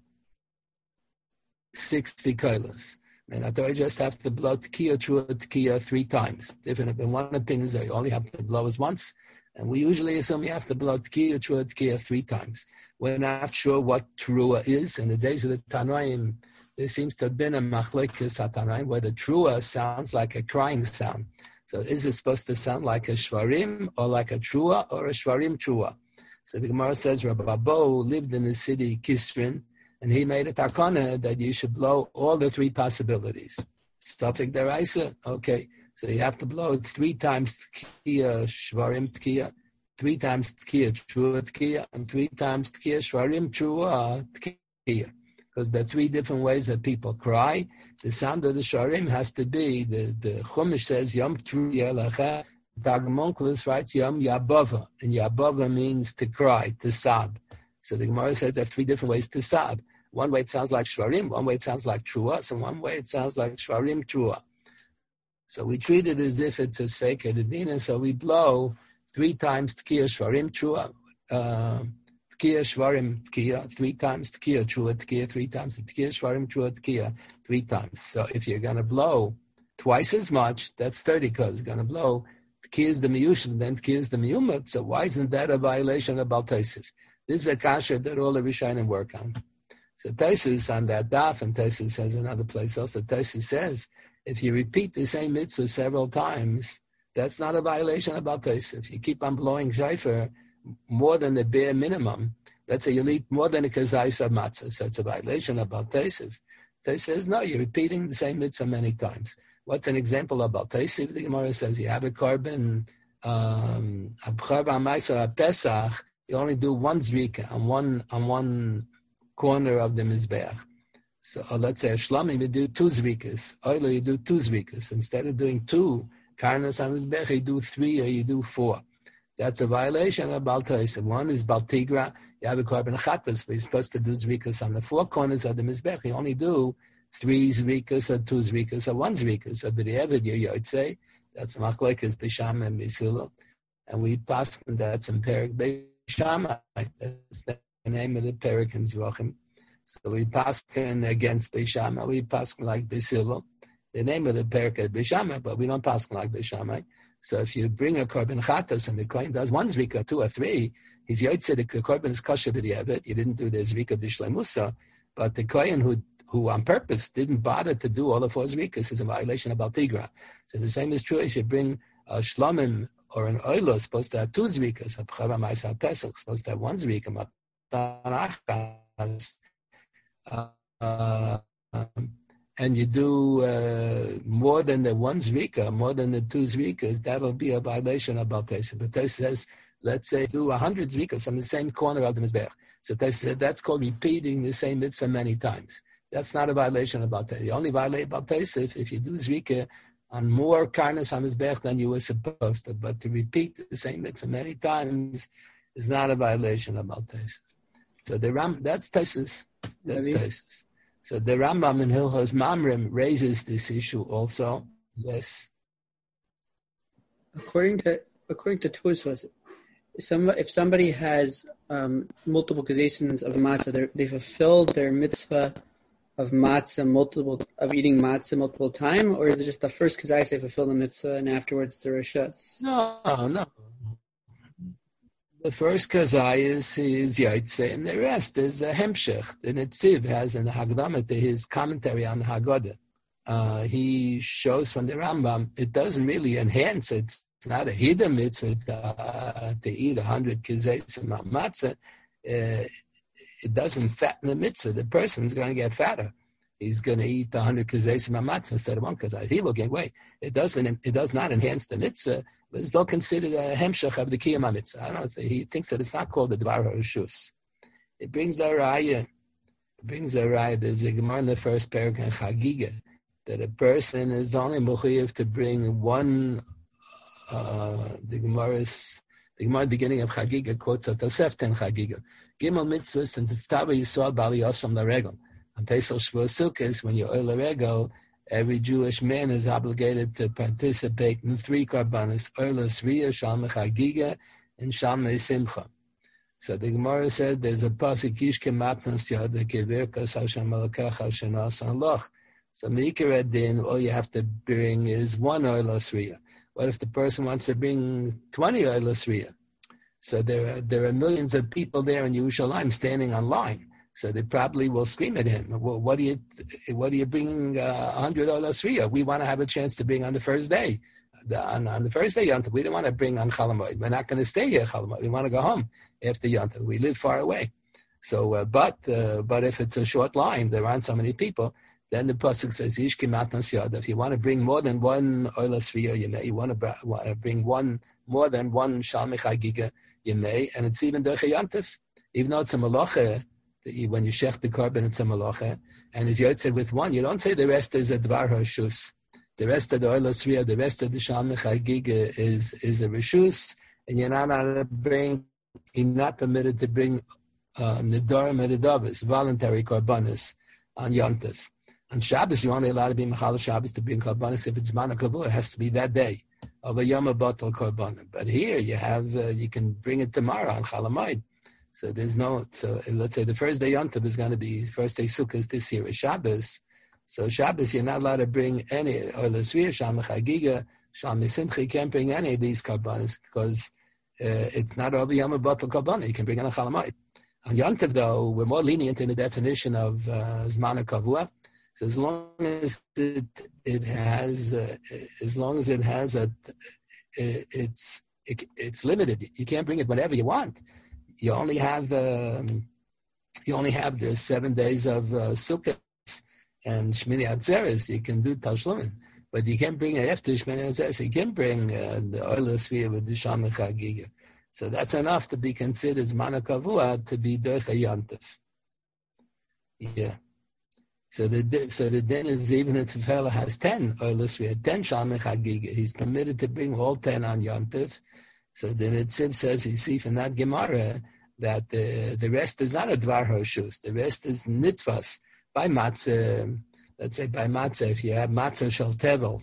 sixty koilos. Ben HaTorah just have to blow Tkiya, Trua, Tkiya three times. Different. In one opinion is that you only have to blow as once. And we usually assume you have to blow Tkiya, Trua, Tkiya three times. We're not sure what Trua is. In the days of the Tanoim, there seems to have been a machlekes HaTanoim where the Trua sounds like a crying sound. So is it supposed to sound like a Shvarim or like a Trua or a Shvarim Trua? So the Gemara says Rabbi Bo lived in the city Kisrin, and he made a takana that you should blow all the three possibilities. Sofek deraisa, okay. So you have to blow it three times Tkiya, Shvarim Tkiya, three times Tkiya, Trua, Tkiya, and three times Tkiya, Shvarim, Trua, Tkiya. Because there are three different ways that people cry. The sound of the Shvarim has to be, the, the Chumash says, Yom Truya Lacha. Targum Onkelos writes Yom Yabava. And Yabava means to cry, to sob. So the Gemara says there are three different ways to sob. One way it sounds like Shvarim, one way it sounds like Trua, so one way it sounds like Shvarim Trua. So we treat it as if it's a Sfeika Dedina, so we blow three times Tkiya Shvarim Trua, uh, Tkiya Shvarim Tkiya, three times Tkiya Trua Tkiya, three times Tkiya Shvarim Trua Tkiya, three times. So if you're going to blow twice as much, that's thirty because you're going to blow Tkiya is the Miyushim, then Tkiya is the Miyumat. So why isn't that a violation of Baal Tosef? This is a kasha that all the Rishonim work on. So Tosef on that daf, and Tosef says another place also, Tosef says, if you repeat the same mitzvah several times, that's not a violation of Baal Tosef. If you keep on blowing shofar more than the bare minimum, let's say you eat more than a kazais of matzah, so it's a violation of Baal Tosef. Tosef says, no, you're repeating the same mitzvah many times. What's an example of Baal Tosef? The Gemara says you have a korban, um, a Pesach, you only do one zrika on one on one corner of the mizbeach. So or let's say a shlamim, you do two zrikas. Oila, you do two zrikas. Instead of doing two karnas on mizbeach, you do three or you do four. That's a violation of Baal Tosef. One is Baal Tigra. You have a korban chatas, but you're supposed to do zrikas on the four corners of the mizbeach. You only do three zrikas or two zrikas or one zrikas. So b'di'evid you would say that's machlekes b'sham and b'silo, and we pass that's in Perek b'sham. That's the name of the Perek in Zvachim. So we pass against b'sham. We pass like b'silo. The name of the Perek is b'sham, but we don't pass like b'sham. So if you bring a korban chatas and the kohen does one zrika, two or three, he's yotze the korban is kosher b'di'evid. You didn't do the zrika b'shlemusa, but the kohen who who on purpose didn't bother to do all the four zrikas is a violation of Baal Tigra. So the same is true if you bring a shlamim or an oila supposed to have two zrikas, a b'chava ma'aseh pesach supposed to have one zrika, uh, uh, um, and you do uh, more than the one zrika, more than the two zrikas, that'll be a violation of Baal Tosef. But Tosef says, let's say do a hundred zrikas on the same corner of the mizbeach. So Tosef said that's called repeating the same mitzvah many times. That's not a violation of Baal Tosef. You only violate Baal Tosef if you do zrika on more karnas on mizbeach than you were supposed to. But to repeat the same mitzvah many times is not a violation of Baal Tosef. So the Ram, that's Tosef. That's Tosef. So the Rambam in Hilchos Mamrim raises this issue also. Yes. According to according to Tosfos, some if somebody has um, multiple kazations of matzah, they fulfilled their mitzvah of matzah multiple of eating matzah multiple time, or is it just the first kazais they fulfill the mitzvah and afterwards the rishas? No, no. The first kazai is is yaitse, and the rest is a hemshech. The Netziv has in the Hagdama to his commentary on the Haggadah. Uh, he shows from the Rambam it doesn't really enhance it. It's not a hidden mitzvah uh, to eat a hundred kazais of matzah. Uh, it doesn't fatten the mitzvah. The person's going to get fatter. He's going to eat one hundred kazais of matzah instead of one kazai. He will gain weight. It doesn't. It does not enhance the mitzvah. But it's still considered a hemshech of the kiyam mitzvah. I don't know if he thinks that it's not called the dvar harishus. It brings a raya. It brings a raya. There's a gemara in the first parak in Chagiga that a person is only mechuyev to bring one. Uh, the gemara is the gemara beginning of Chagiga quotes a Tosefta in Chagiga. Gimel mitzvahs and tztava yisrael bali yosam laregel. On Pesach Shavuos Sukkos, when you oil laregel, every Jewish man is obligated to participate in three karbanos: oilas riyah, shalmei chagiga, and shalmei simcha. So the Gemara said there's a pasuk yishke matnas yada kevirkas Hashem malakecha shenas loch. So mikra din, all you have to bring is one oilas riyah. What if the person wants to bring twenty oilas riyah? So there are, there are millions of people there in Yerushalayim standing on line. So they probably will scream at him. Well, what do you, what are you bringing uh, one hundred oilas riyah? We want to have a chance to bring on the first day. The, on, on the first day, Yontav, we don't want to bring on Chalamoid. We're not going to stay here, Chalamoid. We want to go home after Yontav. We live far away. So, uh, but uh, but if it's a short line, there aren't so many people, then the pasuk says, Ishki matnas yad. If you want to bring more than one oilas riyah, you may. You want to, want to bring one more than one Shalmei Chagiga, you may, and it's even Derech Yantif. Even though it's a Malacha, when you shech the carbon, it's a Malacha, and as Yotzei with one, you don't say the rest is a Dvar HaReshus. The rest of the Oil Sriya, the rest of the Shalmei Chagiga is, is a Reshus, and you're not allowed to bring, you're not permitted to bring uh, Nidar Meridavas, voluntary Karbanis, on Yantif. On Shabbos, you're only allowed to be Mechal Shabbos to bring Karbanis. If it's Mana Kavur, it has to be that day of a Yom Batal Karbanis. But here, you have, uh, you can bring it tomorrow on Chalamayid. So there's no, so let's say the first day Yantif is going to be, first day Sukkot this year is Shabbos. So Shabbos, you're not allowed to bring any, or L'Svir, Shalmei Chagiga, Shalmei Simcha, you can't bring any of these Karbanis because uh, it's not over Yom Batal Karbanis. You can bring it on Chalamayid. On Yantiv, though, we're more lenient in the definition of uh, Zman Kavua. So as long as it, it has, uh, as long as it has a, it, it's it, it's limited. You can't bring it whenever you want. You only have um, you only have the seven days of uh, Sukkot and Shmini Atzeres. You can do Tashlumin, but you can't bring it after Shmini Atzeres. You can bring uh, the Oil Sphere with the Shalmei Chagiga. So that's enough to be considered Zman Kavua to be Derech Yantif. Yeah. So the so the din is even if the fellow has ten or L'Svir, ten Shalmei Chagiga, he's permitted to bring all ten on Yantif. So the Netziv says you see from that Gemara that uh, the rest is not a Dvar HaReshus. The rest is Nitvas by Matzah. Let's say by Matzah, if you have Matzah Shel Tevel,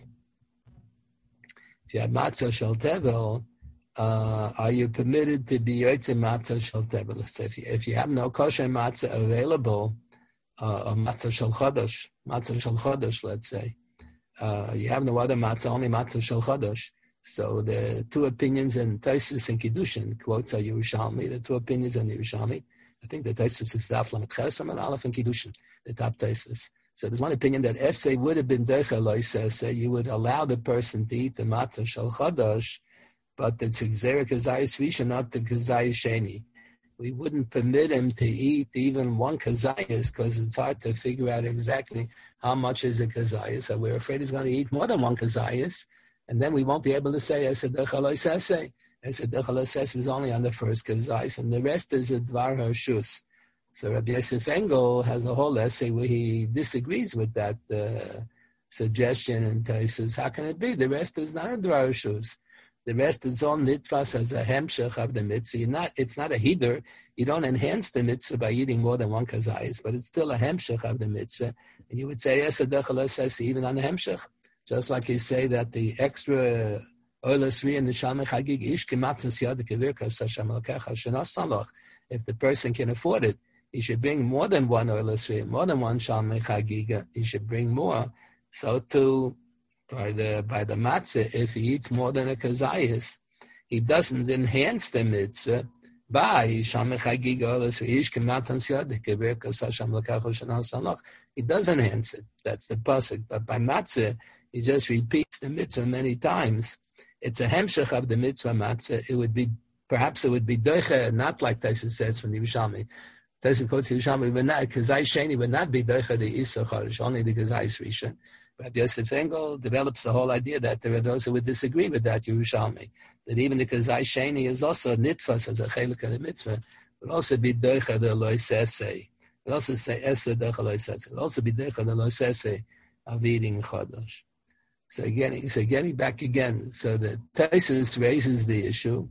if you have Matzah Shel Tevel, uh, are you permitted to be Yotzei Matzah Shel Tevel? Let's say if you, if you have no kosher Matzah available, uh, or Matzah Shel Chodosh, Matzah Shel Chodosh, let's say, uh, you have no other Matzah, only Matzah Shel Chodosh. So the two opinions in Taisus and Kiddushin, quotes are Yerushalmi, the two opinions in Yerushalmi. I think the Taisus is Daf Lamed Chesam and Aleph and Kiddushin, the top Taisus. So there's one opinion that Essay would have been Derech Lois Essay, you would allow the person to eat the Matzah Shel Chodosh, but it's Xerek Kazayas Rishon, not the Kazayas Sheni. We wouldn't permit him to eat even one Kazayas because it's hard to figure out exactly how much is a Kazayas. So we're afraid he's going to eat more than one Kazayas. And then we won't be able to say Esed Echaloy Sese. Esed Echaloy Sese is only on the first Kazais, and the rest is a Dvar HaReshus. So Rabbi Yosef Engel has a whole essay where he disagrees with that uh, suggestion and says, how can it be? The rest is not a Dvar HaReshus. The rest is all nitfas as a hemshech of the mitzvah. You're not, it's not a hider. You don't enhance the mitzvah by eating more than one kazayis, but it's still a hemshech of the mitzvah. And you would say, Esed Echaloy Sese, even on the hemshech. Just like you say that the extra Oil Sri and the Shalmei Chagig ish kematzas yad kevirkas Hashem Elokecha shenasalach. If the person can afford it, he should bring more than one Oil Sri, more than one Shalmei Chagiga. He should bring more. So too, by the by the matzah, if he eats more than a kazayis, he doesn't enhance the mitzvah by Shalmei Chagiga Oil Sri ish kematzas yad kevirkas Hashem Elokecha shenasalach. He does enhance it. That's the pasuk. But by matzah, he just repeats the mitzvah many times. It's a hemshech of the mitzvah matzah. It would be, perhaps it would be doicha, not like Taisus says from the Yerushalmi. Taisus quotes the Yerushalmi, but not, Kazai Sheni would not be doicha the Isa Chodesh, only the Kazai Rishon. Rabbi Yosef Engel develops the whole idea that there are those who would disagree with that Yerushalmi, that even the Kazai Sheni is also nitfas as a chelik of the mitzvah, would also be doicha the Lo Sesei. Would also say Esed Doicha Lo Sesei. Would also be doicha the Lo Sesei of eating Chodesh. So again, so getting back again, so the Taisus raises the issue: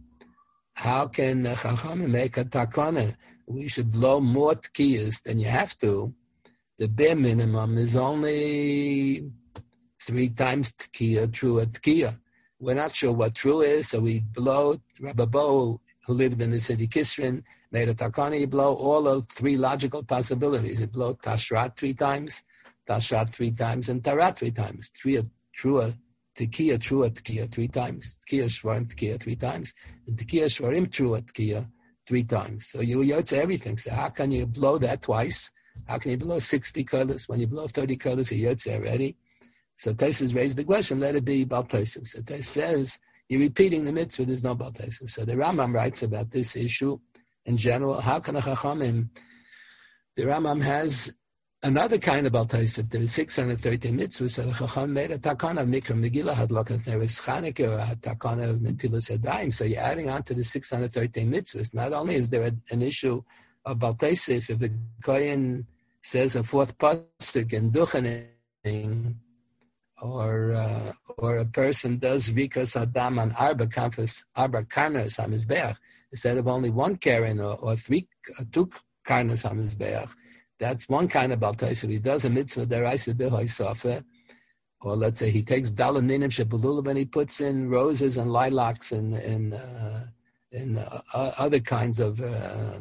how can Chachamim make a takana? We should blow more tkiyas than you have to. The bare minimum is only three times tkiya, true a tkiya. We're not sure what true is, so we blow. Rabbi Bo, who lived in the city Kisrin, made a takana. You blow all of three logical possibilities. You blow tashrat three times, tashrat three times, and tarat three times. Three. Trua, tekiya, trua, tekiya, three times. Tekiya, shvarim, tekiya, three times. And tekiya, shvarim, trua, tekiya, three times. So you yotze everything. So how can you blow that twice? How can you blow sixty colors? When you blow thirty colors, you yotze already. So Taisus raised the question, let it be Baal Taisus. So Taisus says, you're repeating the mitzvah, there's no Baal Taisus. So the Rambam writes about this issue in general. How can a Chachamim, the Rambam has another kind of Baltaisif, there is six hundred thirteen mitzvahs, so the Chacham made a takana of Mikra Megillah Hadlakas, there is Chanukah, or a takana of Netilas Yadayim. So you're adding on to the six hundred thirteen mitzvahs. Not only is there a, an issue of Baltaisif, if the Kohen says a fourth pasuk in Duchening, or uh, or a person does Rikas Adam on Arba Karnas Arba Karnas HaMizbeach, instead of only one Karen or, or three, uh, two Karnas HaMizbeach, that's one kind of Baltaisif. He does a mitzvah deraisa b'hoisafa, or let's say he takes Dalan Minim Shebululav and he puts in roses and lilacs and, and, uh, and uh, other kinds of uh,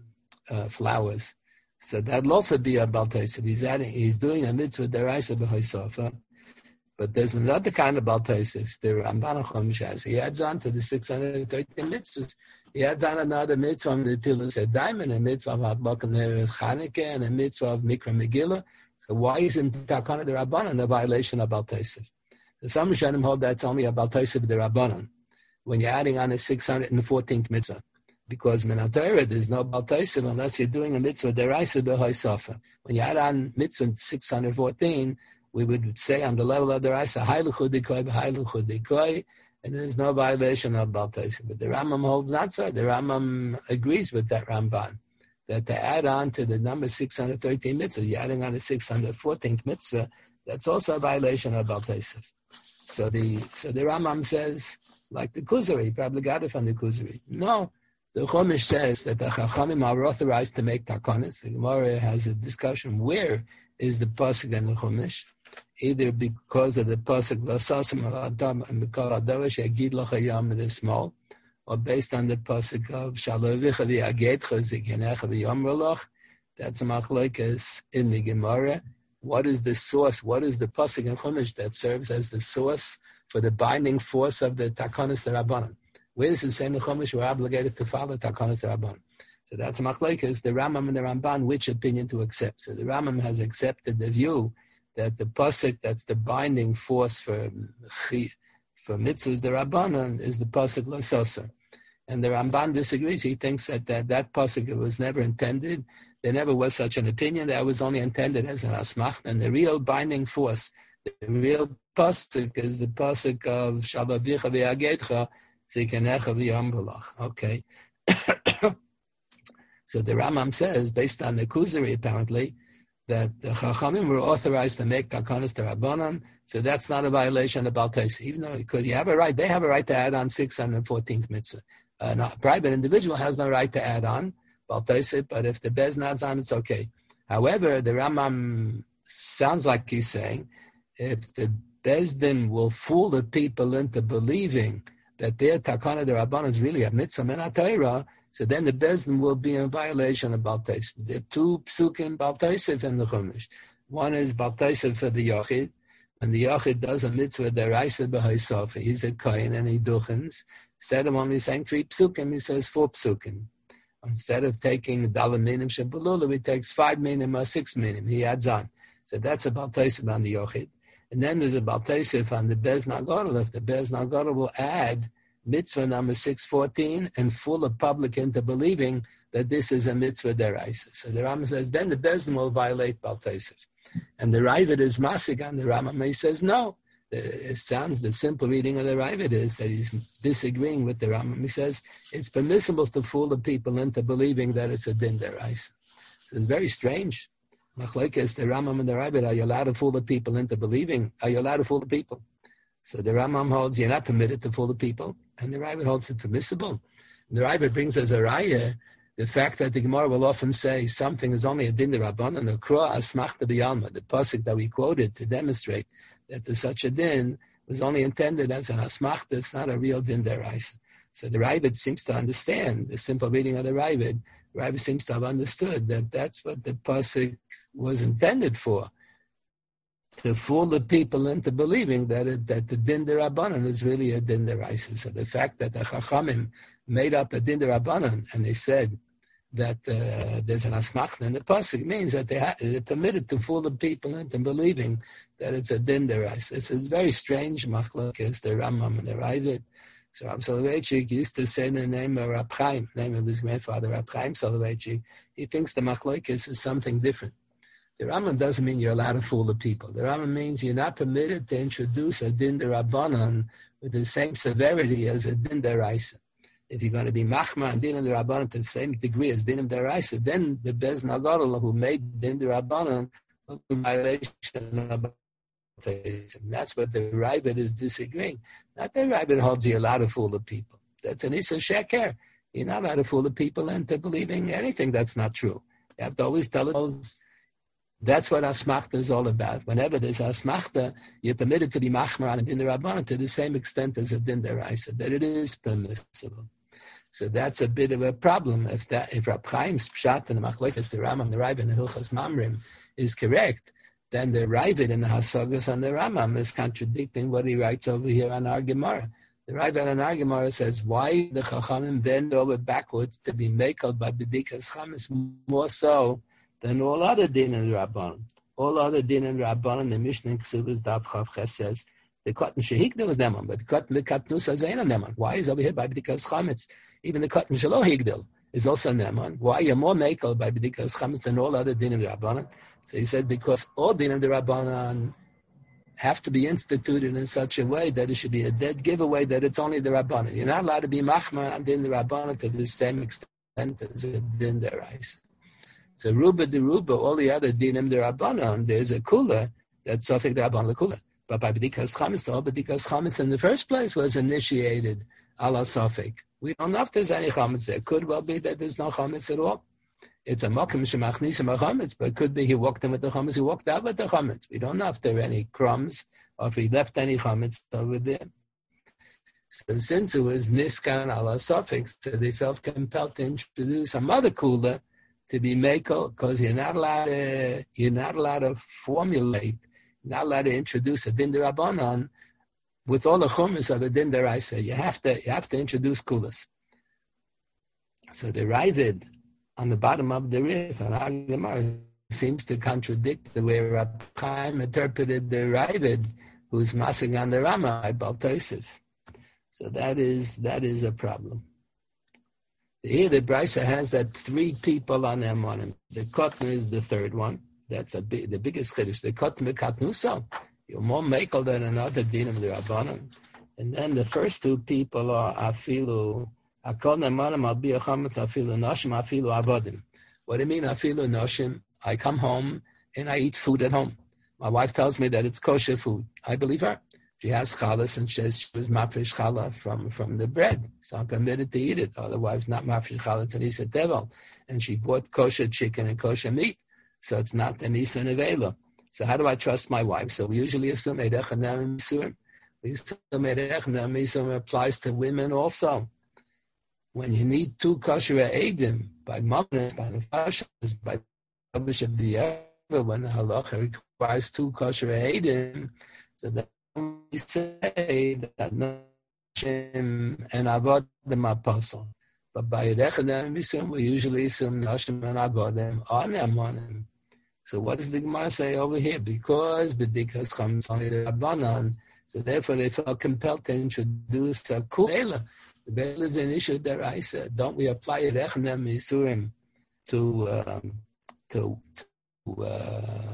uh, flowers. So that'll also be a Baltaisif. He's adding, he's doing a mitzvah deraisa b'hoisafa. But there's another kind of Baltaisif, the Ramban HaChomish has. He adds on to the six hundred thirteen mitzvahs. He adds on another mitzvah of the Netilas Yadayim, and a mitzvah of Hadlakas Ner Chanukah, and a mitzvah of Mikra Megillah. So why isn't Takana the Rabbanan a violation of Baltaisif? The some Rishonim hold that's only a Baltaisif the Rabbanan when you're adding on a six hundred fourteenth mitzvah. Because in Torah there's no Baltaisif unless you're doing a mitzvah deraisa b'hoisafa. When you add on mitzvah six hundred fourteen, we would say on the level of the Raisa, Hailuchu Dikoi, Hailuchu Dikoi, and there's no violation of Baltaisif. But the Rambam holds not so. The Rambam agrees with that Ramban, that to add on to the number six hundred thirteen mitzvah, you're adding on the six hundred fourteenth mitzvah, that's also a violation of Baltaisif. So the so the Rambam says, like the Kuzari, he probably got it from the Kuzari. No, the Chumash says that the Chachamim are authorized to make takonis. The Gemara has a discussion where is the pasuk in the Chumash, either because of the pasuk Lasasim Adam and Mikol Adavish Yagid Lachayam in the small, or based on the pasuk of Shalovicha V'Yagedcha Zikenecha V'Yamrulach. That's a machlokes in the Gemara. What is the source? What is the pasuk in Chumash that serves as the source for the binding force of the Takanas Rabbanan? Where does it say in the Chumash we're obligated to follow Takanas Rabbanan? So that's machlokes, the Rambam and the Ramban, which opinion to accept. So the Rambam has accepted the view that the pasuk that's the binding force for for mitzvahs the Rabbanan is the pasuk Lasosa. And the Ramban disagrees. He thinks that that, that pasuk was never intended. There never was such an opinion. That was only intended as an asmach. And the real binding force, the real pasuk is the pasuk of Shalavicha v'Yagedcha Zikenecha v'Yamrulach. Okay. So the Rambam says, based on the Kuzari apparently, that the Chachamim were authorized to make takanas to Rabbanan, so that's not a violation of Baltaisif, even though, because you have a right, they have a right to add on six hundred fourteenth mitzvah. Uh, a private individual has no right to add on Baltaisif, but if the Bez adds on, it's okay. However, the Rambam sounds like he's saying, if the Bezdin will fool the people into believing that their takana de Rabbanan is really a mitzvah min ha-Torah, so then the Bezdin will be in violation of Baltaisif. There are two psukim Baltaisif in the Chumash. One is Baltaisif for the Yochid, and the Yochid does a mitzvah deraisa b'hoisafa. He's a kohen and he duchens. Instead of only saying three psukim, he says four psukim. Instead of taking dalam minim shebululav, he takes five minim or six minim. He adds on. So that's a Baltaisif on the Yochid. And then there's a Baltaisif on the Bez Nagadol. If the Bez Nagadol will add mitzvah number six fourteen and fool the public into believing that this is a mitzvah deraisa. So the Rambam says, then the Bezdin will violate Baltaisif. And the Ravid is masig on the Rambam. He says, no. It sounds, the simple reading of the Ravid is that he's disagreeing with the Rambam. He says, it's permissible to fool the people into believing that it's a din deraisa. So it's very strange. Machlokes, the Rambam and the Ravid, are you allowed to fool the people into believing? Are you allowed to fool the people? So the Rambam holds you're not permitted to fool the people, and the Ravid holds it permissible. And the Ravid brings as a raya the fact that the Gemara will often say something is only a din d'Rabbanan, a kro asmachta b'yalma, the pasuk that we quoted to demonstrate that there's such a din was only intended as an asmachta. It's not a real din d'oraisa. So the Ravid seems to understand the simple reading of the Ravid. The Ravid seems to have understood that that's what the pasuk was intended for, to fool the people into believing that it, that the din d'Rabbanan is really a din d'oraisa. So the fact that the Chachamim made up a din d'Rabbanan and they said that uh, there's an asmachna in the pasuk means that they ha- they're permitted to fool the people into believing that it's a din d'oraisa. It's a very strange machlokes, the Rambam and the Ravid. So Rab Soloveitchik used to say the name of Rab Chaim, name of his grandfather, Rab Chaim Soloveitchik. He thinks the machlokes is something different. The Rambam doesn't mean you're allowed to fool the people. The Rambam means you're not permitted to introduce a din derabanan with the same severity as a din deraisa. If you're going to be machma and din derabanan to the same degree as din deraisa, then the Bez Nagadol who made din derabanan will be violation of. And that's what the Ravid is disagreeing. Not that Ravid holds you allowed to fool the people. That's an Issa Sheker. You're not allowed to fool the people into believing anything that's not true. You have to always tell it. That's what Asmachta is all about. Whenever there's Asmachta, you're permitted to be Machmar and Din Rabbanan to the same extent as a Din Deraisa, that it is permissible. So that's a bit of a problem. If that, if Rab Chaim's Pshat and the Machlekes, the Rambam, the Ravid, and the Hilchas Mamrim is correct, then the Ravid and the Hasagas and the Rambam is contradicting what he writes over here on our Gemara. The Ravid on our Gemara says, why the Chachamim bend over backwards to be makeled by B'dikas Chametz more so than all other din and Rabbanan. All other din and Rabbanan, the Mishnah in Ksubas Daf Chav Ches says, the Katan Shehigdel is Neman, but the Katan Lekatnus is Eina Neman. Why is over here by B'dikas Chametz? Even the Katan Shelo Higdel is also Neman. Why are you more makeled by B'dikas Chametz than all other din and Rabbanan? So he said, because all din and Rabbanan have to be instituted in such a way that it should be a dead giveaway that it's only the Rabbanan. You're not allowed to be Machmar and din the Rabbanan to the same extent as a din deraisa. So Ruba de Ruba, all the other dinim de Rabbanon, there's a kula that's Sofik de Rabban lekula. But by B'dikas Chametz, all B'dikas Chametz in the first place was initiated ala Sofik. We don't know if there's any Chametz there. Could well be that there's no Chametz at all. It's a Mokim Shemachnisim HaChametz, but it could be he walked in with the Chametz, he walked out with the Chametz. We don't know if there are any crumbs or if he left any Chametz over there. So since it was Niskan ala Sofik, so they felt compelled to introduce some other kula to be makel, because you're not allowed to, you're not allowed to formulate, you're not allowed to introduce a din derabanan with all the chumas of a din deraisa. You have to, you have to introduce kulas. So the Ravid on the bottom of the Rif and Agamar seems to contradict the way Rab Chaim interpreted the Ravid, who's massing on the Rama by Baal Tosef. So that is that is a problem. Here the Brisa has that three people on them on him. The Kotn is the third one. That's a big, the biggest chiddush. The Kotn Katnuso. You're more makel than another din of the Rabbanan. And then the first two people are Afilu Akol Nemanim Al Bia Chametz Afilu Noshim Afilu Avodim. What do you mean Afilu Noshim? I come home and I eat food at home. My wife tells me that it's kosher food. I believe her. She has chalas and she says she was mafresh challah from, from the bread. So I'm permitted to eat it. Otherwise, not mafresh challah, it's an isa tevel. And she bought kosher chicken and kosher meat. So it's not an isa nevela. So how do I trust my wife? So we usually assume Eirech Hanam Misurim. We assume Eirech Hanam Misurim applies to women also. When you need two kosher edim, by Magnus, by Nefashas, by Publish of the Ever, when the halacha requires two kosher edim, so that we say that Noshim and Avodim are possible. But by Yerechanem Misum, we usually assume Noshim and Avodim are Nemonim. So what does the Gemara say over here? Because B'dikas Chametz only the Rabbanan, so therefore they felt compelled to introduce a Ku'ela. The Be'el is an issue that I said, don't we apply Yerechanem Misurim to, um, to, to uh,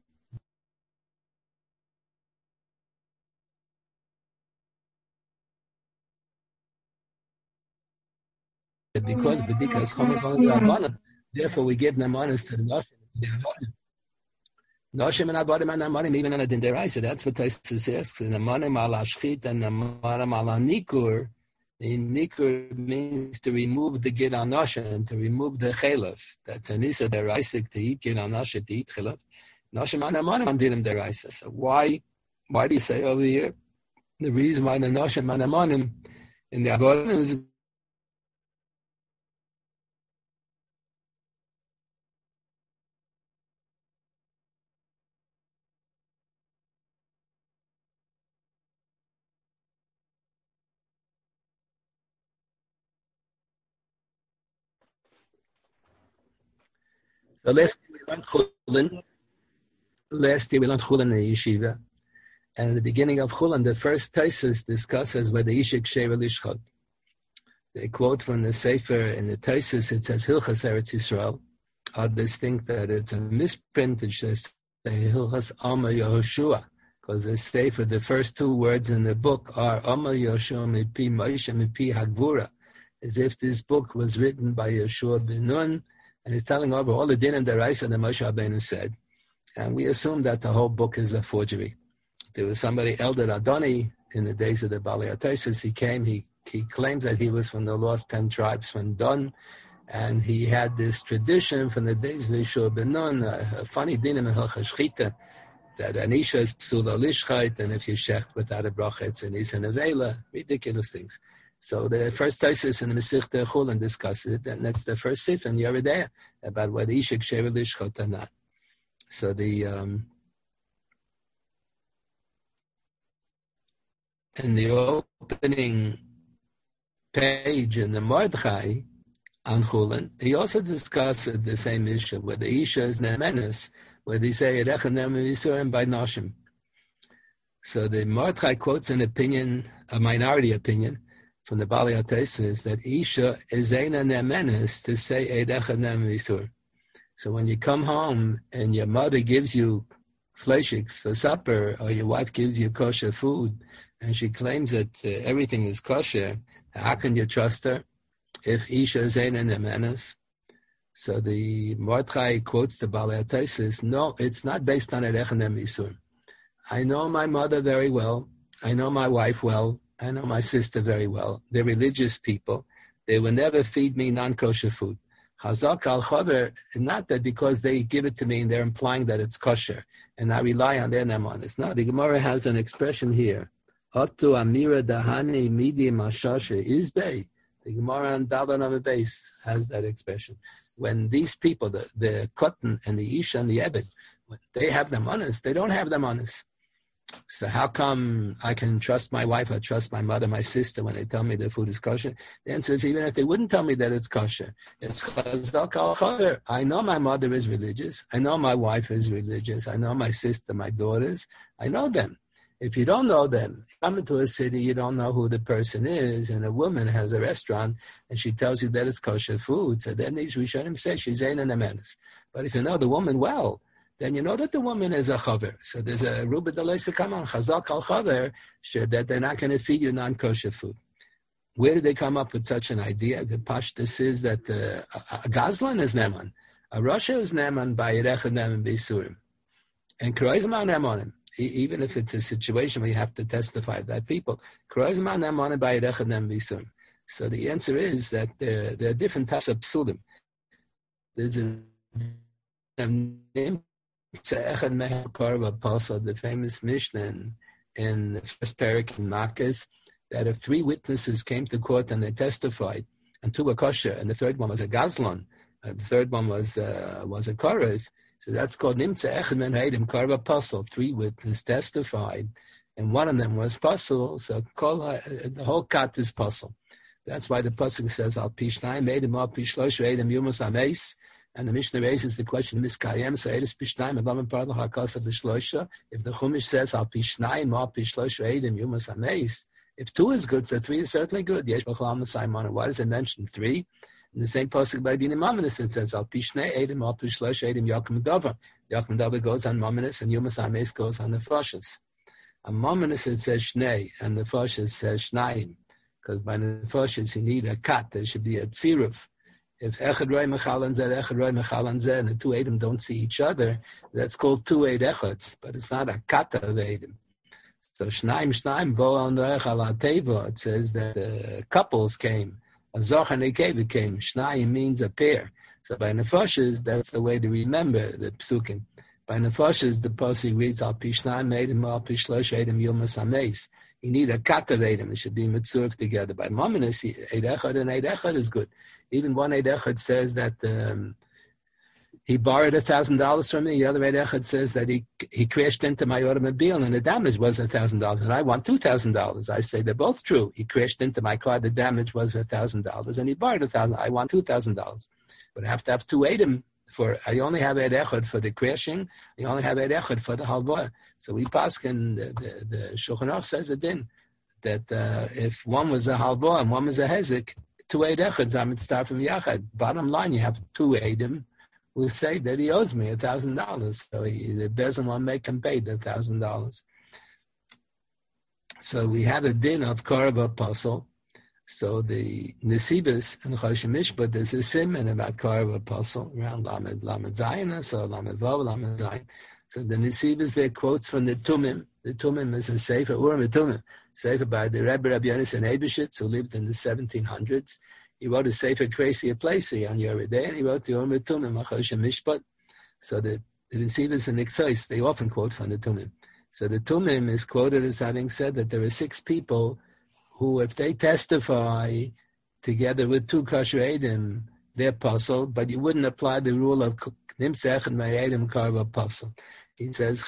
because B'dikas Chametz only the Rabbanan, therefore we give them honors to the Noshim. Noshim and Avodim and Namanim even on a din deraisa. That's what Tosfos says. The Namanim al Ashchit and Namanim al Nikur. The Nikur means to remove the Gid al Noshim, to remove the Chelef. That's an Issa deraisa to eat Gid al Noshim, to eat Chelef. Noshim and Namanim on dinim deraisa. So why, why do you say over here the reason why the Noshim and Namanim in the Avodim is So last year we learned Chulin. Last year we learned Chulin in the yeshiva. And at the beginning of Chulin, the first Tosfos discusses whether Ishik Shever Lishchot. They quote from the Sefer in the Tosfos, it says Hilchas Eretz Yisrael. Others think that it's a misprint. It says Hilchas Amar Yehoshua, because they say for the first two words in the book are Amar Yehoshua Mipi Moshe Mipi Hagvura, as if this book was written by Yeshua ben Nun, and he's telling over all the dinim deraisa that Moshe Rabbeinu said. And we assume that the whole book is a forgery. There was somebody, Elder Adoni, in the days of the Balei HaTosfos. He came, he, he claims that he was from the lost ten tribes from Don, and he had this tradition from the days of Yeshua ben Nun, a, a funny dinim in Hilchas Shchita, that an isha is psula lishchait, and if you shecht without a bracha, it's an isa nevela, ridiculous things. So the first Tosfos in the Masechta Chulin discuss it, and that's the first sif in Yoreh De'ah about whether isha ksheira lishchot or not. So the um, in the opening page in the Mordechai on Chulin, he also discussed the same issue where the isha is nemenes, where they say Erecha Ne'emen Yisurim by Noshim. So the Mordechai quotes an opinion, a minority opinion, from the Balei HaTosfos that isha is eina nemenes to say Erecha Ne'emen Yisurim. So when you come home and your mother gives you fleishiks for supper, or your wife gives you kosher food, and she claims that uh, everything is kosher, how can you trust her if isha is eina nemenes? So the Mordechai quotes the Balei HaTosfos, no, it's not based on Erecha Ne'emen Yisurim. I know my mother very well. I know my wife well. I know my sister very well. They're religious people. They will never feed me non-kosher food. Chazak al chaver, not that because they give it to me and they're implying that it's kosher, and I rely on their nemanis. No, the Gemara has an expression here. Otu amira dahani midi mashashe izbei. The Gemara on Dalan on the base has that expression. When these people, the, the Cotton and the Isha and the Ebed, when they have them honest, they don't have them honest. So how come I can trust my wife or trust my mother, my sister when they tell me the food is kosher? The answer is even if they wouldn't tell me that it's kosher, it's chazak al chaver. I know my mother is religious. I know my wife is religious. I know my sister, my daughters. I know them. If you don't know them, you come into a city, you don't know who the person is, and a woman has a restaurant and she tells you that it's kosher food. So then these Rishonim say she's eina nemenes. But if you know the woman well, then you know that the woman is a chaver. So there's a ruba d'leisa come on, chazak al chaver, that they're not going to feed you non-kosher food. Where did they come up with such an idea? The pashtus is that uh, a, a gazlan is neman, a rasha is neman by Erecha Ne'emen Yisurim, and kroivim are nemanim. Even if it's a situation where you have to testify that people, kroivim are nemanim by Erecha Ne'emen Yisurim. So the answer is that there, there are different types of psulim. There's a, a name. The famous Mishnah in, in the first parak in Makkos, that if three witnesses came to court and they testified, and two were kosher, and the third one was a gazlan, and the third one was uh, was a korev, so that's called nimtza echad men haidim karva pasal. Three witnesses testified, and one of them was pasal, so call, uh, the whole kat is pasal. That's why the pasuk says al pishnayim eidim al pishlosh eidim yumas ameis. And the Mishnah raises the question, Miskayem, so Eres Pishnayim, and Laman Parla Hakasa Bishloisha. If the Chumash says, Al Pishnayim, Al Pishlosha Eidim, Yumas Ameis, if two is good, so three is certainly good. Yesh B'chalam Saimon. Why does it mention three? In the same pasuk by Dinim Mamonis, it says, Al Pishnei Eidim, Al Pishlosha Eidim, Yakum Dava. Yakum Dava goes on Mamonis, and Yumas Ameis goes on the Nefashos. On Mamonis, it says Shnei, and the Nefashos says Shnayim. Because by the Nefashos, you need a kat, there should be a tziruf. If echad roi mechalan zeh, echad roi mechalan zeh, and the two edim don't see each other, that's called two eid echads, but it's not a kata of edim. So shnaim shnaim bo al noach al teva. It says that uh, couples came, a zoch and a keva came. Shnaim means a pair. So by nefashos, that's the way to remember the psukim. By nefashos, the pasuk reads al pishnaim edim al pishlosh edim yumas ameis. You need a kat of edim. It should be mitzurf together. By mominus, eid echad and eid echad is good. Even one Eid Echad says that um, he borrowed a thousand dollars from me. The other Eid Echad says that he he crashed into my automobile and the damage was a thousand dollars, and I want two thousand dollars. I say they're both true. He crashed into my car. The damage was a thousand dollars, and he borrowed a thousand. I want two thousand dollars, but I have to have two Eidim for. I only have Eid Echad for the crashing. I only have Eid Echad for the halva. So we paskin the the, the Shulchan Aruch says it in that uh, if one was a halva and one was a hezek, two eid echads, I'm start from yachad. Bottom line, you have two eidim. will say that he owes me a thousand dollars. So he, the Bezin will make him pay the thousand dollars. So we have a din of Korov Apostle. So the Nesibis and Choshen Mishpat, there's a simon about Korov Apostle around Lamed Lamed Zayin, so Lamed Vav Lamed Zayin. So the Nesibis, they quotes from the Tumim. The Tumim is a sefer, Urim Tumim, sefer by the Rebbe Rabbi Yonasan Eibeshitz, who lived in the seventeen hundreds. He wrote a sefer Crazy Placey on Yeridei, and he wrote the Urim Tumim, Choshen Mishpat. So the the Nesibis and Nitzos, they often quote from the Tumim. So the Tumim is quoted as having said that there are six people who, if they testify together with two kosher edim, they're puzzle, but you wouldn't apply the rule of nimtzech and ma'edim karva puzzle. He says,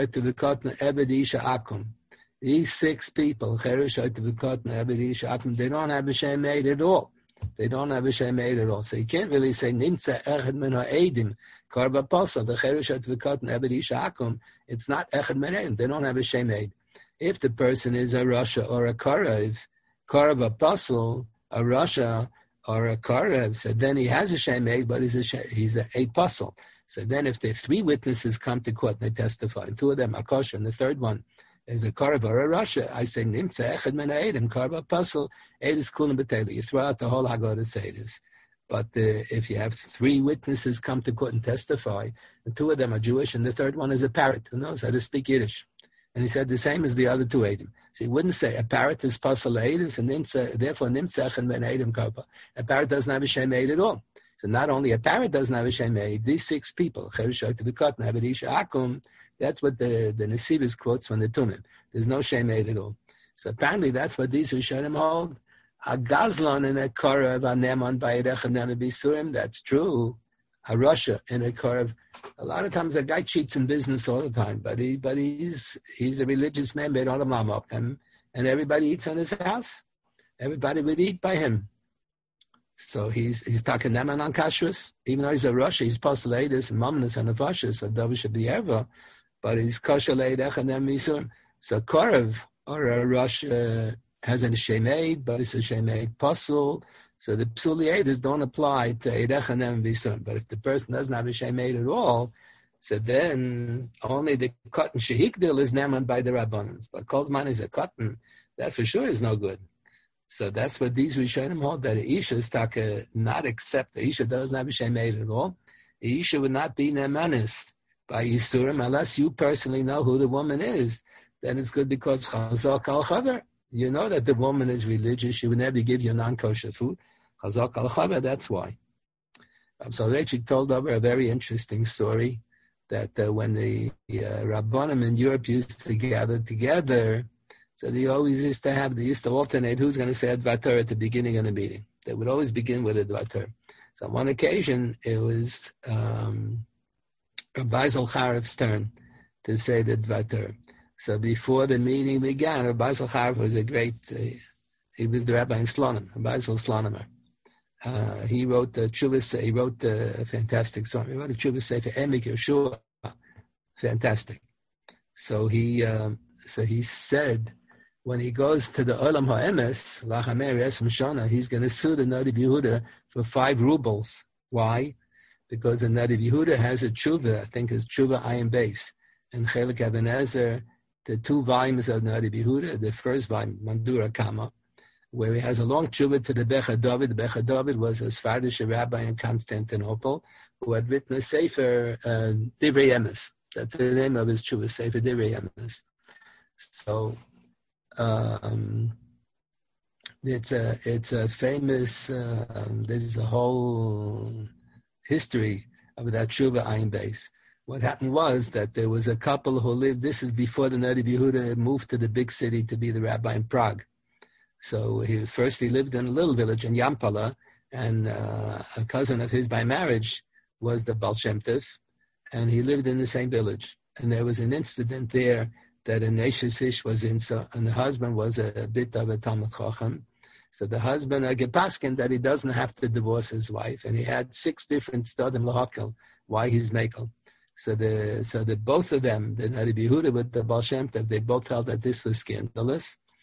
these six people, they don't have a shem made at all. They don't have a shem made at all. So you can't really say nimtzech echad min ha'edim karva puzzle. The chereshet v'katan ebedisha akum, it's not echad min ha'edim. They don't have a shem made. If the person is a Rasha or a Karev, Karev apostle, a Rasha or a Karev, so then he has a Shemed, but he's a he's a apostle. So then if the three witnesses come to court and they testify, and two of them are kosher, and the third one is a Karev or a Rasha, I say, Nimtza echad min ha'edim, Karev apostle, Eidus kulam b'teila. You throw out the whole Haggadah Seides. But uh, if you have three witnesses come to court and testify, and two of them are Jewish, and the third one is a parrot who knows how to speak Yiddish. And he said the same as the other two Eidim. So he wouldn't say a parrot is pasal Eidus, and nimtza, therefore nimtzach and ben Eidim karpa. A parrot doesn't have a shem eid at all. So not only a parrot doesn't have a shem eid, these six people, Cherushot to be cut and Abedisha Akum, that's what the, the Nesibis quotes from the Tumim. There's no shem eid at all. So apparently that's what these Rishonim hold. A Gazlan in a Korav, a Neman by Rechanam Bisurim, that's true. A Russia in a Korav. A lot of times a guy cheats in business all the time, but he but he's he's a religious man, and and everybody eats on his house. Everybody would eat by him. So he's he's talking Neman on kashrus, even though he's a Russia, he's postulated and mamnus and avashus of Davish B'Yerva, but he's kosher leidech and then misurim. So Korav or a Russia has a shemeid, but it's a shemeid pasul. So the psuliadas don't apply to Eidech and Nem V'Yisurim. But if the person doesn't have a shemeid at all, so then only the cotton shehikdil is neman by the Rabbanans. But Kolzman is a cotton, that for sure is no good. So that's what these Rishonim hold, that the Isha is taka not accept, the Isha doesn't have a shemeid at all. The Isha would not be nemanis by Yisurim unless you personally know who the woman is. Then it's good because Chazak al-Chaver. You know that the woman is religious. She would never give you non-kosher food. Chazak al-Chaver, that's why. Um, so Rechik told over a very interesting story that uh, when the uh, Rabbanim in Europe used to gather together, so they always used to have, they used to alternate who's going to say Advar Torah at the beginning of the meeting. They would always begin with Advar Torah. So on one occasion, it was um, Rabbi Zalcharev's turn to say the Advar Torah. So before the meeting began, Rabbi Zalcharev was a great, uh, he was the rabbi in Slonim, Rabbi Zal Slonimer. Uh, he wrote the Chuvas, he wrote a fantastic song. He wrote a Chuvas Sefer Emek Yeshua, fantastic. So he, um, so he said, when he goes to the Olam HaEmes, Lachamer Yesem Shana, he's going to sue the Nadi Yehuda for five rubles. Why? Because the Nadi Yehuda has a tshuva, I think it's tshuva Ayin Beis, and Chelik Ebenezer, the two volumes of Nadi Yehuda, the first volume, Mandura Kama, where he has a long tshuva to the Becha David. The Becha David was a Sephardic rabbi in Constantinople who had written a Sefer uh, Divrei Emes. That's the name of his tshuva, Sefer Divrei Emes. So um, it's a it's a famous. Uh, um, there's a whole history of that tshuva Ayin Beis. What happened was that there was a couple who lived. This is before the Nadi Yehuda moved to the big city to be the rabbi in Prague. So he, first he lived in a little village in Yampala, and uh, a cousin of his by marriage was the Baal Shem Tov, and he lived in the same village. And there was an incident there that a Neshes Ish was in, so, and the husband was a, a bit of a Talmud Chacham. So the husband, a Gepaskin, that he doesn't have to divorce his wife, and he had six different Stadim L'Hakel, why he's Mekel. So the so the both of them, the Nadi Yehuda with the Baal Shem Tov, they both felt that this was scandalous.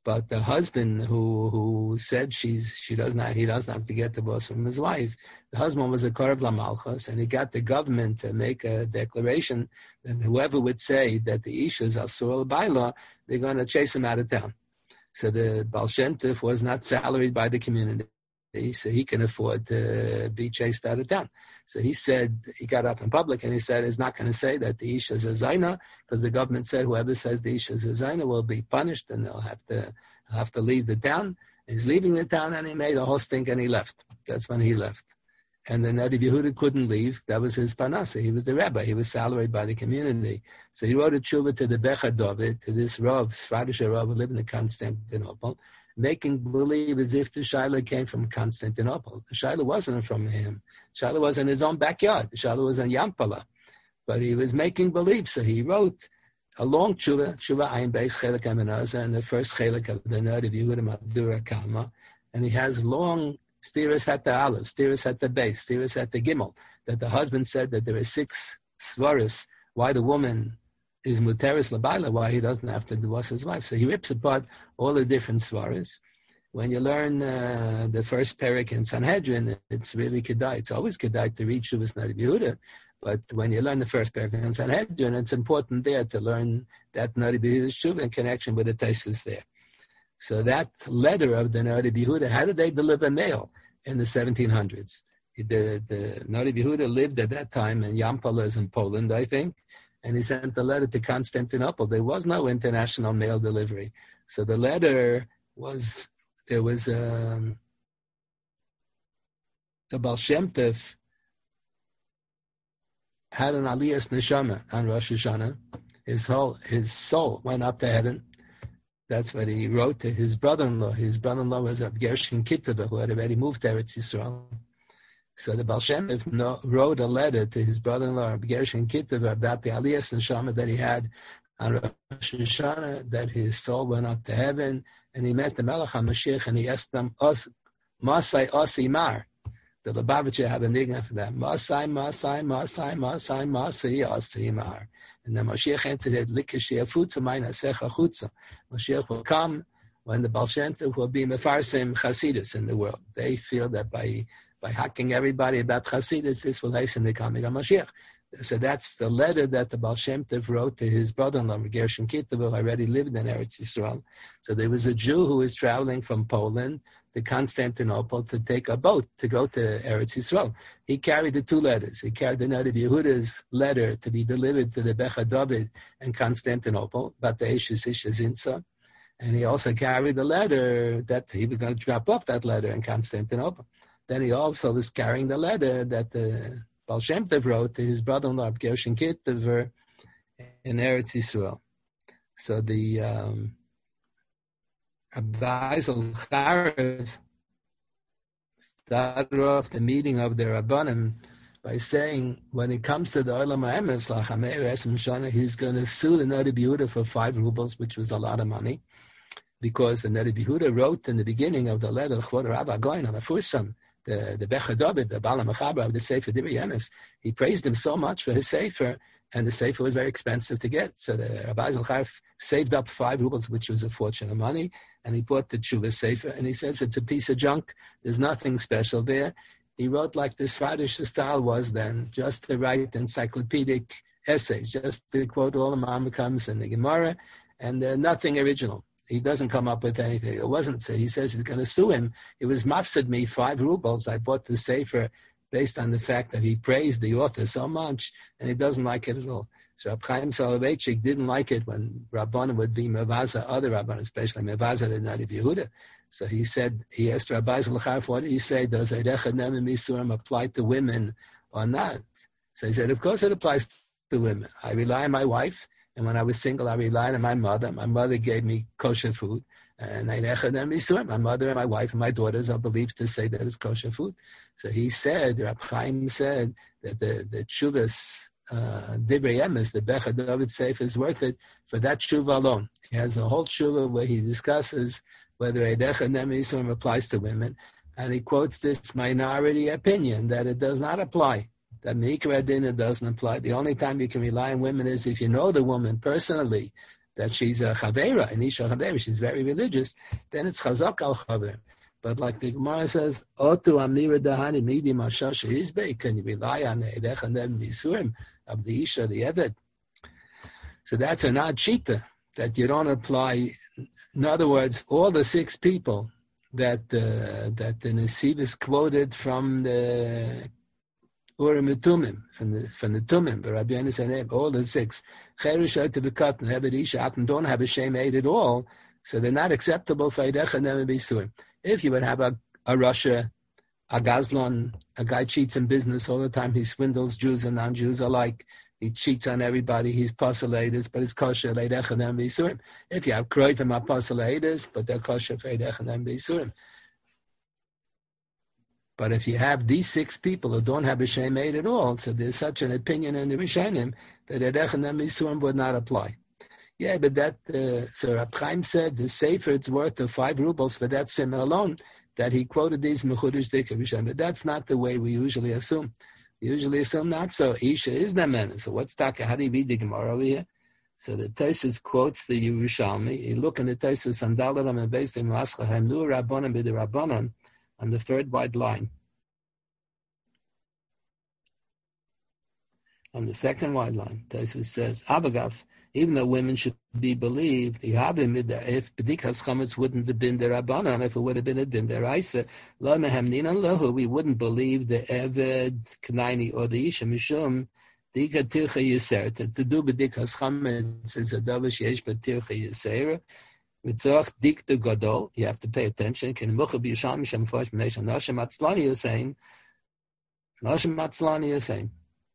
But the husband who who said she's she doesn't have, he doesn't have to get divorced from his wife, the husband was a Korev Lamalchus, and he got the government to make a declaration that whoever would say that the Isha is Asur Baila, they're going to chase him out of town. So the Baal Shem Tov was not salaried by the community, so he can afford to be chased out of town. So he said, he got up in public and he said, he's not going to say that the Isha is a Zaina, because the government said whoever says the Isha is a Zaina will be punished and they'll have to have to leave the town. He's leaving the town and he made a whole stink and he left. That's when he left. And the Nadi Yehuda couldn't leave. That was his panasa. He was the rabbi. He was salaried by the community. So he wrote a tshuva to the Becha David, to this Rav, Svadish Rav, who lived in Constantinople, making believe as if the Shaila came from Constantinople. The Shaila wasn't from him. The Shaila was in his own backyard. The Shaila was in Yampala. But he was making believe. So he wrote a long tshuva, tshuva Ayin Beis Chelek Amenaza, and the first Chelek of the Nadi Yehuda Madura Kama. And he has long Stiris at the Aleph, Stiris at the base, Stiris at the Gimel, that the husband said that there are six svaris, why the woman is muteris labaila, why he doesn't have to divorce his wife. So he rips apart all the different svaris. When you learn uh, the first parak in Sanhedrin, it's really kedai. It's always kedai to read Shuvas Nadi Yehuda, but when you learn the first parak in Sanhedrin, it's important there to learn that Nadi Yehuda's Shuv in connection with the Taisus there. So that letter of the Nadi Yehuda, how did they deliver mail in the seventeen hundreds? The, the Nadi Yehuda lived at that time in Yampala, in Poland, I think, and he sent the letter to Constantinople. There was no international mail delivery. So the letter was, there was um, the Baal Shem Tov had an Aliyas Neshama on Rosh Hashanah. His whole, his soul went up to heaven. That's what he wrote to his brother-in-law. His brother-in-law was Rav Gershon Kiteva, who had already moved to Eretz Yisrael. So the Baal Shem Tov wrote a letter to his brother-in-law, Rav Gershon Kiteva, about the Aliyas Neshama that he had on Rosh Hashanah, that his soul went up to heaven, and he met the Melech HaMashiach, and he asked them, Masai Osi Mar. The Lubavitcher had a nigna for that. Masai, Masai, Masai, Masai, Masai Osi Mar. And then Mashiach answered it, Mashiach will come when the Baal Shem Tov will be Mefarsim Chasidus in the world. They feel that by by hacking everybody about Chasidus, this will hasten the coming of Mashiach. So that's the letter that the Baal Shem Tov wrote to his brother-in-law, Gershon Kiteva, who already lived in Eretz Yisrael. So there was a Jew who was traveling from Poland to Constantinople to take a boat to go to Eretz Yisrael. He carried the two letters. He carried the Nadi Yehuda's letter to be delivered to the Becha David in Constantinople, about the Eishes Isha Zinsa. And he also carried the letter that he was going to drop off that letter in Constantinople. Then he also was carrying the letter that the Baal Shem Tov wrote to his brother-in-law, Gershon Kiteva, in Eretz Yisrael. So the um, Rabbi Charev started off the meeting of the Rabbanim by saying, when it comes to the Olam HaEmes, Lachameir Esem Shana, he's going to sue the Nadi Yehuda for five rubles, which was a lot of money, because the Nadi Yehuda wrote in the beginning of the letter, Chvod Rabbi Goyin on the Fursam, the the Becha David, the Bala Mechaber of the Sefer Divrei Yemes, he praised him so much for his Sefer, and the Sefer was very expensive to get. So the Rabbi Zalchar saved up five rubles, which was a fortune of money, and he bought the Tshuva Sefer, and he says it's a piece of junk. There's nothing special there. He wrote like the Svadish style was then, just to write encyclopedic essays, just to quote all the Mamakams and the Gemara, and uh, nothing original. He doesn't come up with anything. It wasn't. So he says he's going to sue him. It was mafsid me five rubles. I bought the Sefer based on the fact that he praised the author so much, and he doesn't like it at all. So Rab Chaim Soloveitchik didn't like it when Rabbanim would be Mevaza, other Rabbanim, especially Mevaza, the Nadi Yehuda. So he said, he asked Rabbi Zalchar, what did he say? Does Eirecha Nemim Isurim apply to women or not? So he said, of course it applies to women. I rely on my wife. And when I was single, I relied on my mother. My mother gave me kosher food. And my mother and my wife and my daughters are believed to say that it's kosher food. So he said, Rab Chaim said, that the, the Tshuvas uh, Divrei Yemes, the Becha David Sefer, is worth it for that Tshuva alone. He has a whole Tshuva where he discusses whether Eirecha Nemim Isurim applies to women. And he quotes this minority opinion that it does not apply. That Meikra Dina doesn't apply. The only time you can rely on women is if you know the woman personally, that she's a chavera, an isha chavera, she's very religious, then it's chazak al chaver. But like the Gemara says, Otu amira dahani midi mashasha izbei, can you rely on the edech and then bisurim of the isha, the eved? So that's an odd shita that you don't apply. In other words, all the six people that uh, that the Nesiv is quoted from the Urim and Tumim, from the from the Tumim, but Rabbi Yonis and all the six, Cherush to be cut and Eved Isha don't have a shame aid at all, so they're not acceptable for edech and then bisurim. If you would have a, a Russia, a Gazlan, a guy cheats in business all the time, he swindles Jews and non-Jews alike, he cheats on everybody, he's posulated, but it's kosher, leidech and then bisurim. If you have kroivim are posulated, but they're kosher for leidech and then bisurim. But if you have these six people who don't have a shem made at all, so there's such an opinion in the Rishonim that leidech and then bisurim would not apply. Yeah, but that, uh, so Rab Chaim said the Sefer, it's worth of five rubles for that simon alone, that he quoted these Mechudesh Dikah Rishon. But that's not the way we usually assume. We usually assume not so. Isha is Namen. So what's Taka? How do you read the Gemara over here? So the Tosfos quotes the Yerushalmi. You look in the Tosfos on Dalaram and Beis Mascha Hamnu Rabbanan B'di Rabbanan on the third wide line. On the second wide line, Tosfos says, Abagav, even though women should be believed, if B'dikas Chametz wouldn't have been the Rabbanan, if it would have been a din deraisa, lo mehamninan lahu, we wouldn't believe the Eved, Knaini, or the Isha Mishum, Dika Tircha Yisera. To do B'dikas Chametz is a davar sheyesh B'tircha Yisera. Mitzach Dikta Gadol, you have to pay attention. Ken Mucha B'Yisham Mishem Fosh B'Nei Nashem Atzlani is saying, Nashem Atzlani is saying.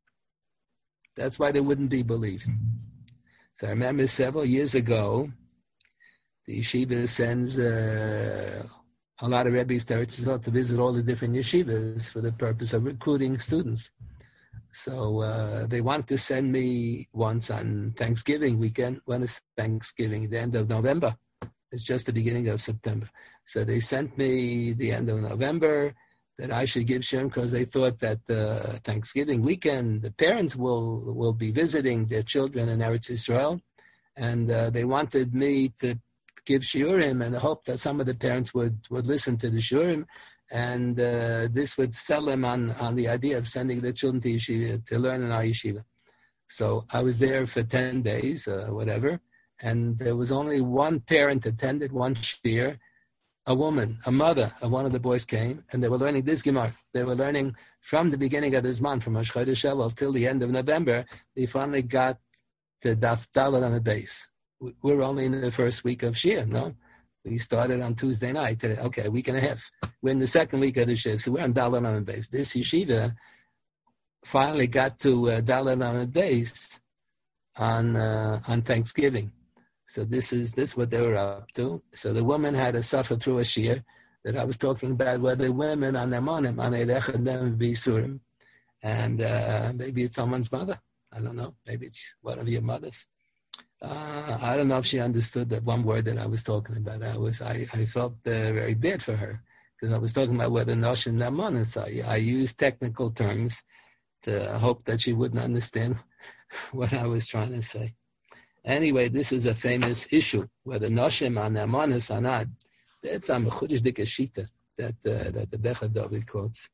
That's why they wouldn't be believed. So I remember several years ago, the yeshiva sends uh, a lot of Rebbe's to Eretz Yisrael to visit all the different yeshivas for the purpose of recruiting students. So uh, they wanted to send me once on Thanksgiving weekend. When is Thanksgiving? The end of November. It's just the beginning of September. So they sent me the end of November that I should give shiurim because they thought that uh, Thanksgiving weekend the parents will will be visiting their children in Eretz Yisrael, and uh, they wanted me to give shiurim and hope that some of the parents would, would listen to the shiurim, and uh, this would sell them on, on the idea of sending their children to yeshiva to learn in our yeshiva. So I was there for ten days, uh, whatever, and there was only one parent attended, one shiur. A woman, a mother of one of the boys came, and they were learning this Gemara. They were learning from the beginning of this month, from Rosh Chodesh Elul till the end of November. They finally got to Daf Dalet on the base. We're only in the first week of Shia, no? We started on Tuesday night. Okay, a week and a half. We're in the second week of the Shia, so we're on Dalet on the base. This yeshiva finally got to uh, Dalet on the base on uh, on Thanksgiving. So this is this is what they were up to. So the woman had to suffer through a shiur that I was talking about, where the women on their monim, on edech and them bisurim, and uh, maybe it's someone's mother. I don't know. Maybe it's one of your mothers. Uh, I don't know if she understood that one word that I was talking about. I was I, I felt uh, very bad for her because I was talking about whether nosh and naman. So I, I used technical terms to hope that she wouldn't understand what I was trying to say. Anyway, this is a famous issue, whether Noshim and Amanis or not. That's a Mechudesh Dikah Shita that, uh, that the Becha David quotes.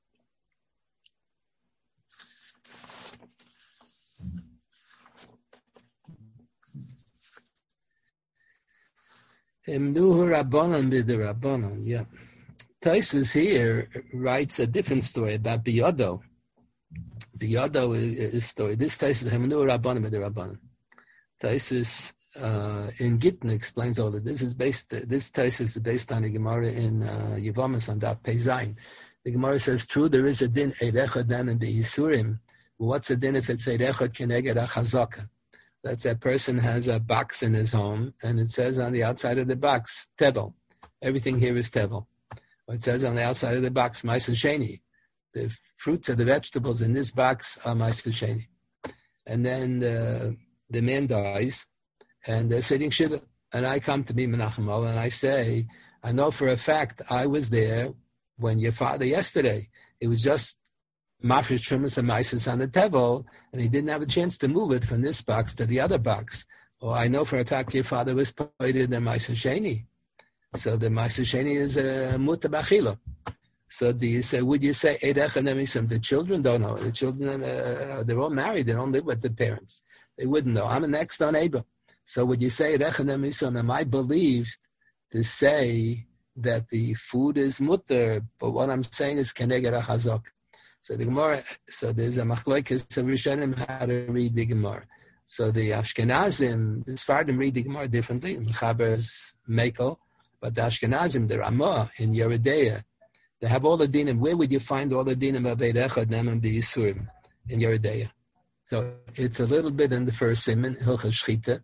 Himnuhu Rabbanan b'di Rabbanan, yeah. Tosfos here writes a different story about Biyado. Biyado is a story. This Tosfos, Himnuhu Rabbanan b'di Rabbanan. Tosfos uh, in Gittin explains all of this. Is based. This Tosfos is based on the Gemara in uh, Yevamos on Daf Pei Zayin. The Gemara says, "True, there is a din eirechad dan and beisurim. What's a din if it's eirechad keneged achazaka? That's that person has a box in his home, and it says on the outside of the box tevel. Everything here is tevel. Or it says on the outside of the box ma'aser sheni. The fruits of the vegetables in this box are ma'aser sheni. And then uh, the man dies, and they're sitting shiva. And I come to me, Menachem Ol, and I say, I know for a fact I was there when your father yesterday. It was just mafresh trimas and maises on the tevel, and he didn't have a chance to move it from this box to the other box. or I know for a fact your father was pointed in Ma'aser Sheni. So the Ma'aser Sheni is a muta b'achila. So do you say, would you say Eidech and Emisum? The children don't know. The children, uh, they're all married. They don't live with the parents. They wouldn't know. I'm an next on Abel. So would you say Eidech and Emisum? Am I believed to say that the food is mutter, but what I'm saying is Keneged HaChazak. So the Gemara, so there's a machlokes of Rishonim how to read the Gemara. So the Ashkenazim, the Sfardim read the Gemara differently. Mechaber's Mekel, but the Ashkenazim, the Ramah in Yeridea, they have all the dinim. Where would you find all the dinim of Eid Echad and the Yisurim in Yeridea? So it's a little bit in the first siman, Hilchas Shchita.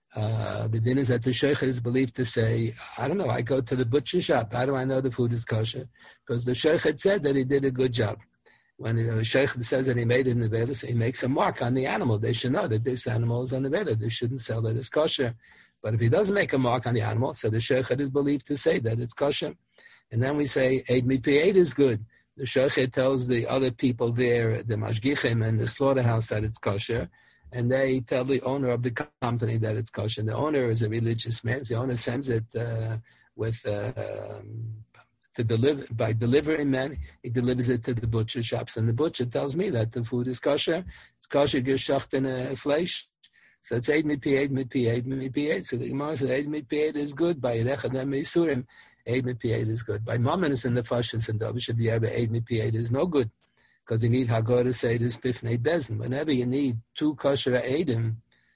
Uh, the din is that the sheikh is believed to say, I don't know, I go to the butcher shop. How do I know the food is kosher? Because the sheikh had said that he did a good job. When the sheikh says that he made it in the Veda, he makes a mark on the animal. They should know that this animal is on the Veda. They shouldn't sell it as kosher. But if he doesn't make a mark on the animal, so the sheikh is believed to say that it's kosher. And then we say, Eid Mipi Eid is good. The sheikh tells the other people there, the mashgichim and the slaughterhouse, that it's kosher. And they tell the owner of the company that it's kosher. The owner is a religious man. The owner sends it uh, with uh, um, to deliver by delivering men. He delivers it to the butcher shops, and the butcher tells me that the food is kosher. It's kosher geshacht in a flesh. So it's eid mipi eid mipi eid mipi eid. So the Gemara says eid mipi eid is good by Yerechad and Meisurim. Eid mipi eid is good by Mamonis and the Fashis and Davish B'Yerba. Eid mipi eid is no good. Because you need Haggadah Seder Bifnei Bezin. Whenever you need two kosher Eidim,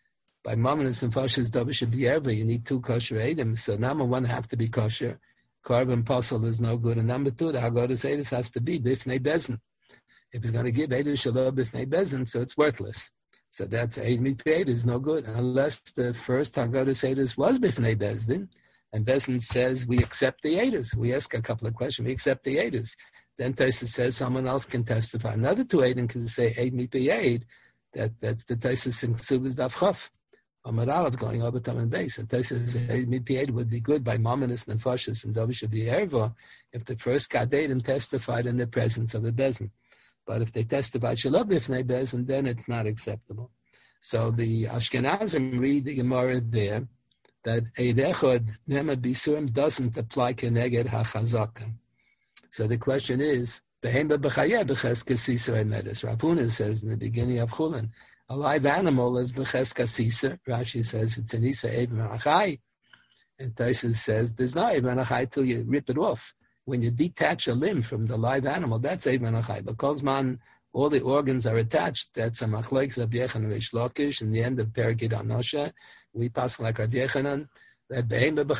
by Mamonis and Fashis Davish B'Yerba, you need two kosher Eidim. So number one have to be kosher. Carve and puzzle is no good. And number two, the Haggadah Seder has to be Bifnei Bezin. If he's going to give Eidim Shalom Bifnei Bezin, so it's worthless. So that's Eid Mipi Eid is no good unless the first Haggadah Seder was Bifnei Bezin, and Bezin says we accept the Eidos. We ask a couple of questions. We accept the Eidos. Then Taisa says someone else can testify. Another two Eidim can say Eid Mipi Eid. That that's the Taisa in Ksubas Daf Chaf. Amar Aleph going over Tam and Beis. And Taisa says Eid Mipi Eid would be good by Mamonis and Nefashis and Davish B'Yerva if the first Kadedim testified in the presence of the Bezin. But if they testified Shalom Bifnei Bezin, then it's not acceptable. So the Ashkenazim read the Gemara there that Eid Echad Nema Bisurim doesn't apply Keneged HaChazaka. So the question is, Behemba B'chayeh B'cheska Sisa Emedes. Rav Huna says in the beginning of Chulin, a live animal is B'cheska Sisa. Rashi says it's an Isa Eib Menachai. And Taisa says there's no Eib Menachai till you rip it off. When you detach a limb from the live animal, that's Eib Menachai. Because man, all the organs are attached. That's a machlokes of Yechanan Reish Lakish in the end of Perikid Anosha. We pass like Rav Yechanan. You don't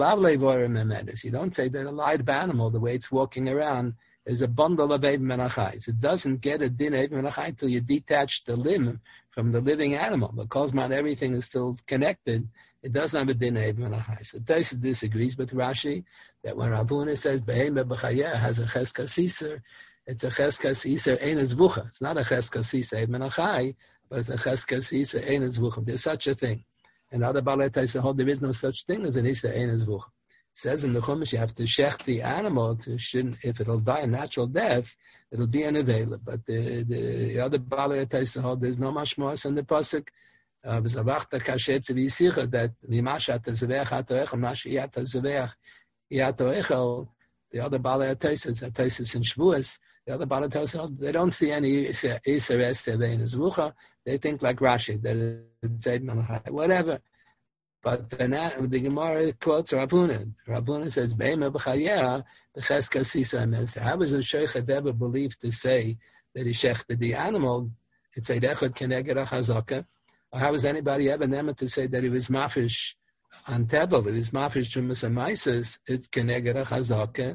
say that a live animal, the way it's walking around, is a bundle of Eib Menachai. It doesn't get a din Eib Menachai until you detach the limb from the living animal. Because not everything is still connected, it doesn't have a din Eib Menachai. So Taisa disagrees with Rashi that when Rav Huna says Behemah B'chayeh has a Cheskas Iser, it's a Cheskas Iser Ein Zvucha. It's not a Cheskas Iser Eib Menachai, but it's a Cheskas Iser Ein Zvucha. There's such a thing. And other Balei Taisa hold there is no such thing as an Isa Ein Zvucha. It says in the Chumash you have to shech the animal to shouldn't, if it'll die a natural death, it'll be unavailable. But the, the, the other Balei Taisa hold there's no mashmos in the pasuk. V'zavachta kashet tzivisicha that mimashat tezevech hatoechel mashiyat tezevech yatoechel. The other Balei Taisa, Taisa in Shavuos, the other Balei Taisa they don't see any Isa Esther Ein Zvucha. They think like Rashi that it's Eid Menachai, whatever. But then the Gemara quotes Rav Huna. Rav Huna says, "Behemah b'chayeh b'cheska sisa emes." How was a sheikh ever believed to say that he shechted the animal? It's Eid Echad Keneged HaChazaka. Or how was anybody ever never to say that he was mafish on Tebel? It was mafish Trumas and Maises. It's Keneged HaChazaka.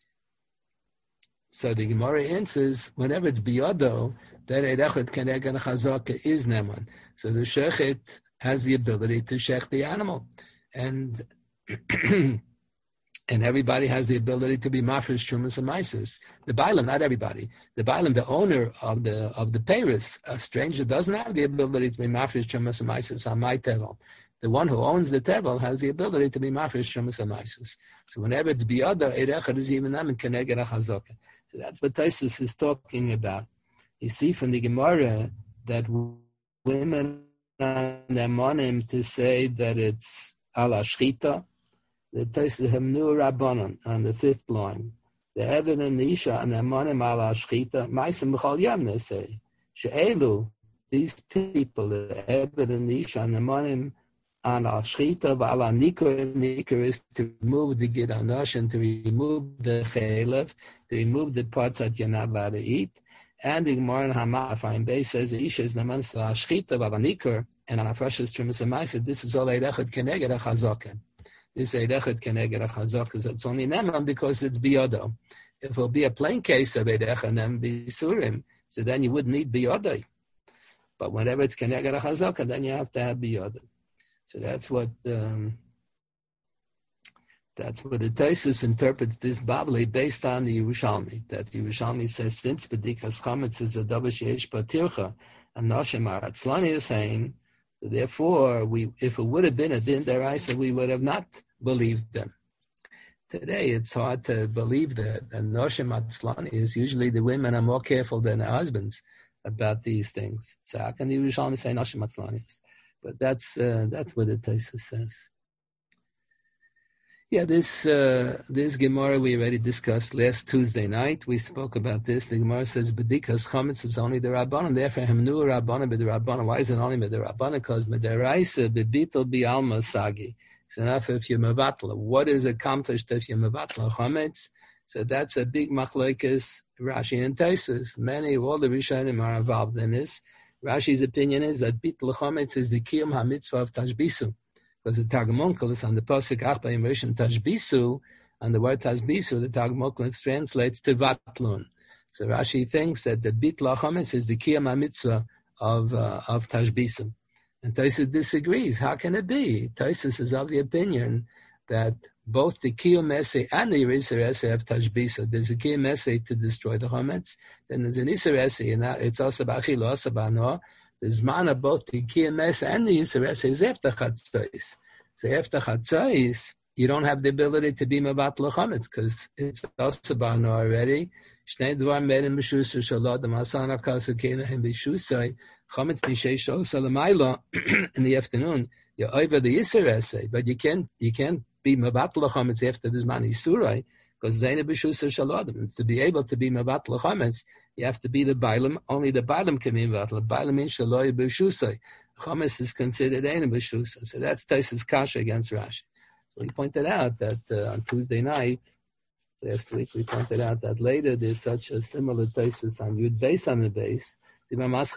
So the Gemara answers, whenever it's biyado, that Eid Echad Keneged HaChazaka is neman. So the sheikh has the ability to shech the animal, and and everybody has the ability to be mafresh trumas and maises. The bailam, not everybody. The bailam, the owner of the of the peiros, a stranger doesn't have the ability to be mafresh trumas and maises on my tevel. The one who owns the tevel has the ability to be mafresh trumas and maises. So whenever it's biyada, Eid Echad is even them in Keneged HaChazaka. So that's what Taisus is talking about. You see from the Gemara that women on the monim to say that it's ala shchita. The Tosfos Hemnu Rabbanon on the fifth line. The Eved and the Isha and the monim ala shchita. Ma'asim b'chol yom they say. She'elu, these people, the Eved and the Isha and the monim on al shchita v'ala nikor. Nikor is to remove the gidanosh and to remove the chelev, to remove the parts that you're not allowed to eat. And the Gemara in Hamafayim Bey says the Isha is naman la shchita v'ala nikor, and on Afrashas Trimas Amaisa, this is all eidechad keneged a chazaken. This is eidechad keneged a chazak because it's only neman because it's biyodo. If it will be a plain case of eidechad nem bisurim, so then you wouldn't need biyodo. But whenever it's keneged a chazak, then you have to have biyodo. So that's what um, that's what the Tosfos interprets this Babli based on the Yerushalmi. That the Yerushalmi says since bedikas chametz is a davar sheyesh batircha, and Noshim are atzlani is saying, therefore, we if it would have been a din deraisa, we would have not believed them. Today, it's hard to believe that. And Noshim atzlani is usually the women are more careful than their husbands about these things. So how can the Yerushalmi say Noshim atzlani is? But that's uh, that's what the Tosfos says. Yeah, this uh, this Gemara we already discussed last Tuesday night. We spoke about this. The Gemara says bedikas chametz is only the Rabbanan. Therefore, hemnu Rabbanan b'the Rabbanan. Why is it only b'the Rabbanan? Because mederaisa bebitul bi'alma sagi. It's enough if you're mevatla. What is accomplished if you're mevatla chametz? So that's a big machlokes Rashi and Tosfos. Many, all the Rishonim are involved in this. Rashi's opinion is that bittul chametz is the kiyum hamitzvah of tashbisu. Because the Targum Onkelos on the pasuk Achba Imrishon Tashbisu, and the word Tashbisu, the Targum Onkelos translates to Vatlun. So Rashi thinks that the Bitla Chametz is the Kiyam HaMitzvah of uh, of Tashbisu. And Tosfos disagrees. How can it be? Tosfos is of the opinion that both the Kiyam Esei and the Yisur Esei have Tashbisu. There's a Kiyam Esei to destroy the Chametz, then there's an Yisur Esei, and it's also B'achil, also B'anoah. The Zman of both the Kiyam and the Yisur Esei is after Chatzos. So after Chatzos, you don't have the ability to be Mavat L'chametz because it's also Ba'ano already. Shnei Dvar Merim B'shusay Shalot, the Masana Kasu Kenahim B'shusay, Chametz B'sheish Osa L'mayla in the afternoon, you're over the Yisur Esei, but you can't, you can't be Mavat L'chametz after the Zman Yisurai because Zaina B'shusay Shalot. To be able to be Mavat L'chametz, you have to be the Bailam. Only the Bailam can be involved. The Bailam means Shaloi B'shusay. Chametz is considered Ein B'shusay. So that's Tosfos Kasha against Rashi. So we pointed out that uh, on Tuesday night, last week, we pointed out that later there's such a similar Tosfos on Yud Beis on the base. The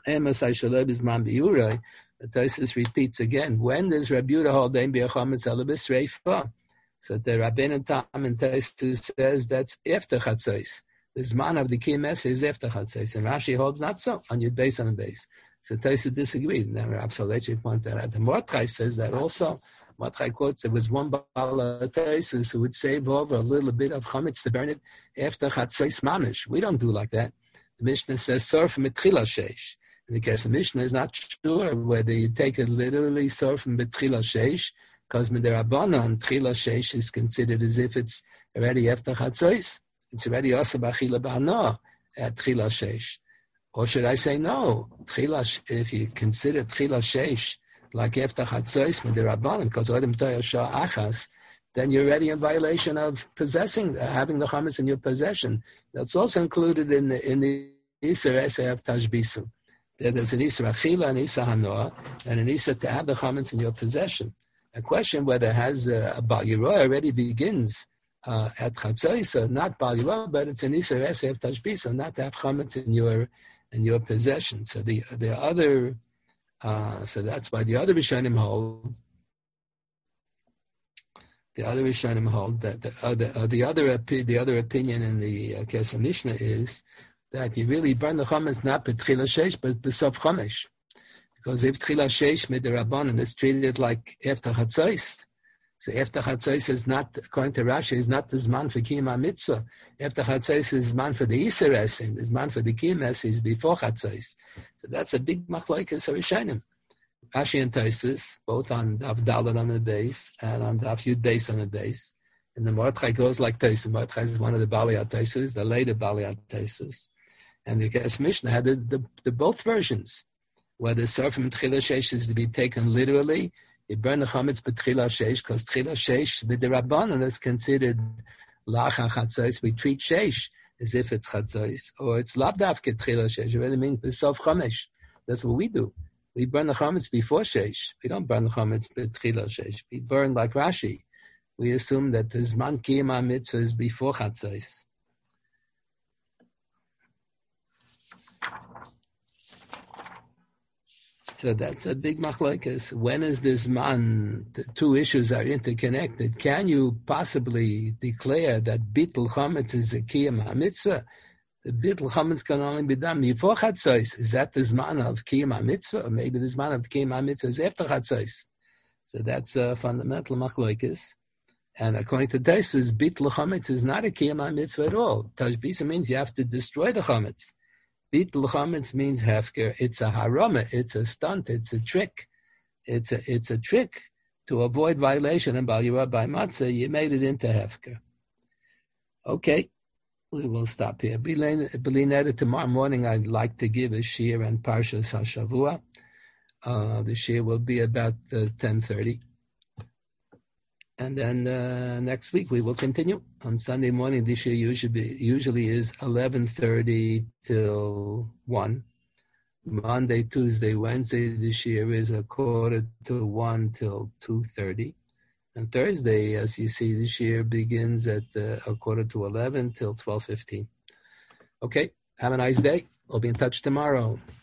Tosfos repeats again. When does Rabbi Yehuda hold Ein B'chametz Ela B'Sreifa? So the Rabbeinu Tam and Tosfos says that's after Chatzos. The Zman of the Kiyam is after Chatzos, and Rashi holds not so on Yud Beis on the base. So Tosfos disagreed. And then Rav Soloveitchik pointed out. The Mordechai says that also. Mordechai quotes there was one Bala Tosfos who would save over a little bit of chametz to burn it after Chatzos mamish. We don't do like that. The Mishnah says surf mitchila sheish. In the case of Mishnah is not sure whether you take it literally surf mitchila sheish because midirabanan tchila sheish is considered as if it's already after Chatzos. It's already also b'achila b'hana at tchila sheish. Or should I say no? Tchila, if you consider tchila sheish like after Chatzos midirabanan, because Odem Toya Shah Achas, then you're already in violation of possessing, uh, having the chametz in your possession. That's also included in the in the Yisur Esei of Tashbisu. There's an Yisur Achila, an Yisur Hanoah, and an Yisur to have the chametz in your possession. A question whether it has uh, a Bal Yirah already begins uh, at Chatzos, not Bal Yirah, but it's an Yisur Esei of Tashbisu, not to have chametz in your in your possession. So the the other, uh, so that's why the other Rishonim hold. The other Rishonim hold that the other uh, the other the other opinion in the uh, Kesef Mishnah is that you really burn the chametz not b'tchila sheish but b'sof chamesh, because if tchila sheish midirabanan is treated like after Chatzos, so after Chatzos is not, according to Rashi, is not the zman for kiyum mitzvah. After Chatzos is zman for the Yisur Esei, the zman for the kiyum Esei is before Chatzos. So that's a big machlokes of Rishonim. Rashi and Tosfos, both on Daf Dalet on the base and on Daf Yud Beis on the base. And the Mordechai goes like Tosfos. Mordechai is one of the Baliyat Tosfos, the later Baliyat Tosfos. And the Kesef Mishnah had the, the, the both versions. whether Sarfim Tchila Sheish is to be taken literally. You burn the chametz b'tchila sheish because tchila sheish b'derabbanan is considered lachan chatzos. We treat sheish as if it's chatzos, or it's labdavke tchila sheish. It really means b'sof chamesh. That's what we do. We burn the chametz before sheish. We don't burn the chametz b'tchila sheish. We burn like Rashi. We assume that the zman kiyama mitzvah is before chatzos. So that's a big machlokes. When is this man? The two issues are interconnected. Can you possibly declare that bittul chametz is a kiyam mitzvah? The bittul chametz can only be done before chatzos. Is that the zman of kiyam mitzvah, or maybe the zman of kiyam mitzvah is after chatzos? So that's a fundamental machlokes. And according to Tosfos, bittul chametz is not a kiyam mitzvah at all. Tashbisa means you have to destroy the chametz. Bittul chametz means hefker. It's a harama. It's a stunt. It's a trick. It's a it's a trick to avoid violation. And by you by matzah, you made it into hefker. Okay, we will stop here. Belinetta, tomorrow morning I'd like to give a shir and Parshas Hashavua. Uh, the shir will be about uh, ten thirty. And then uh, next week we will continue. On Sunday morning, this year usually usually is eleven thirty till one. Monday, Tuesday, Wednesday this year is a quarter to one till two thirty. And Thursday, as you see, this year begins at uh, a quarter to eleven till twelve fifteen. Okay, have a nice day. We'll be in touch tomorrow.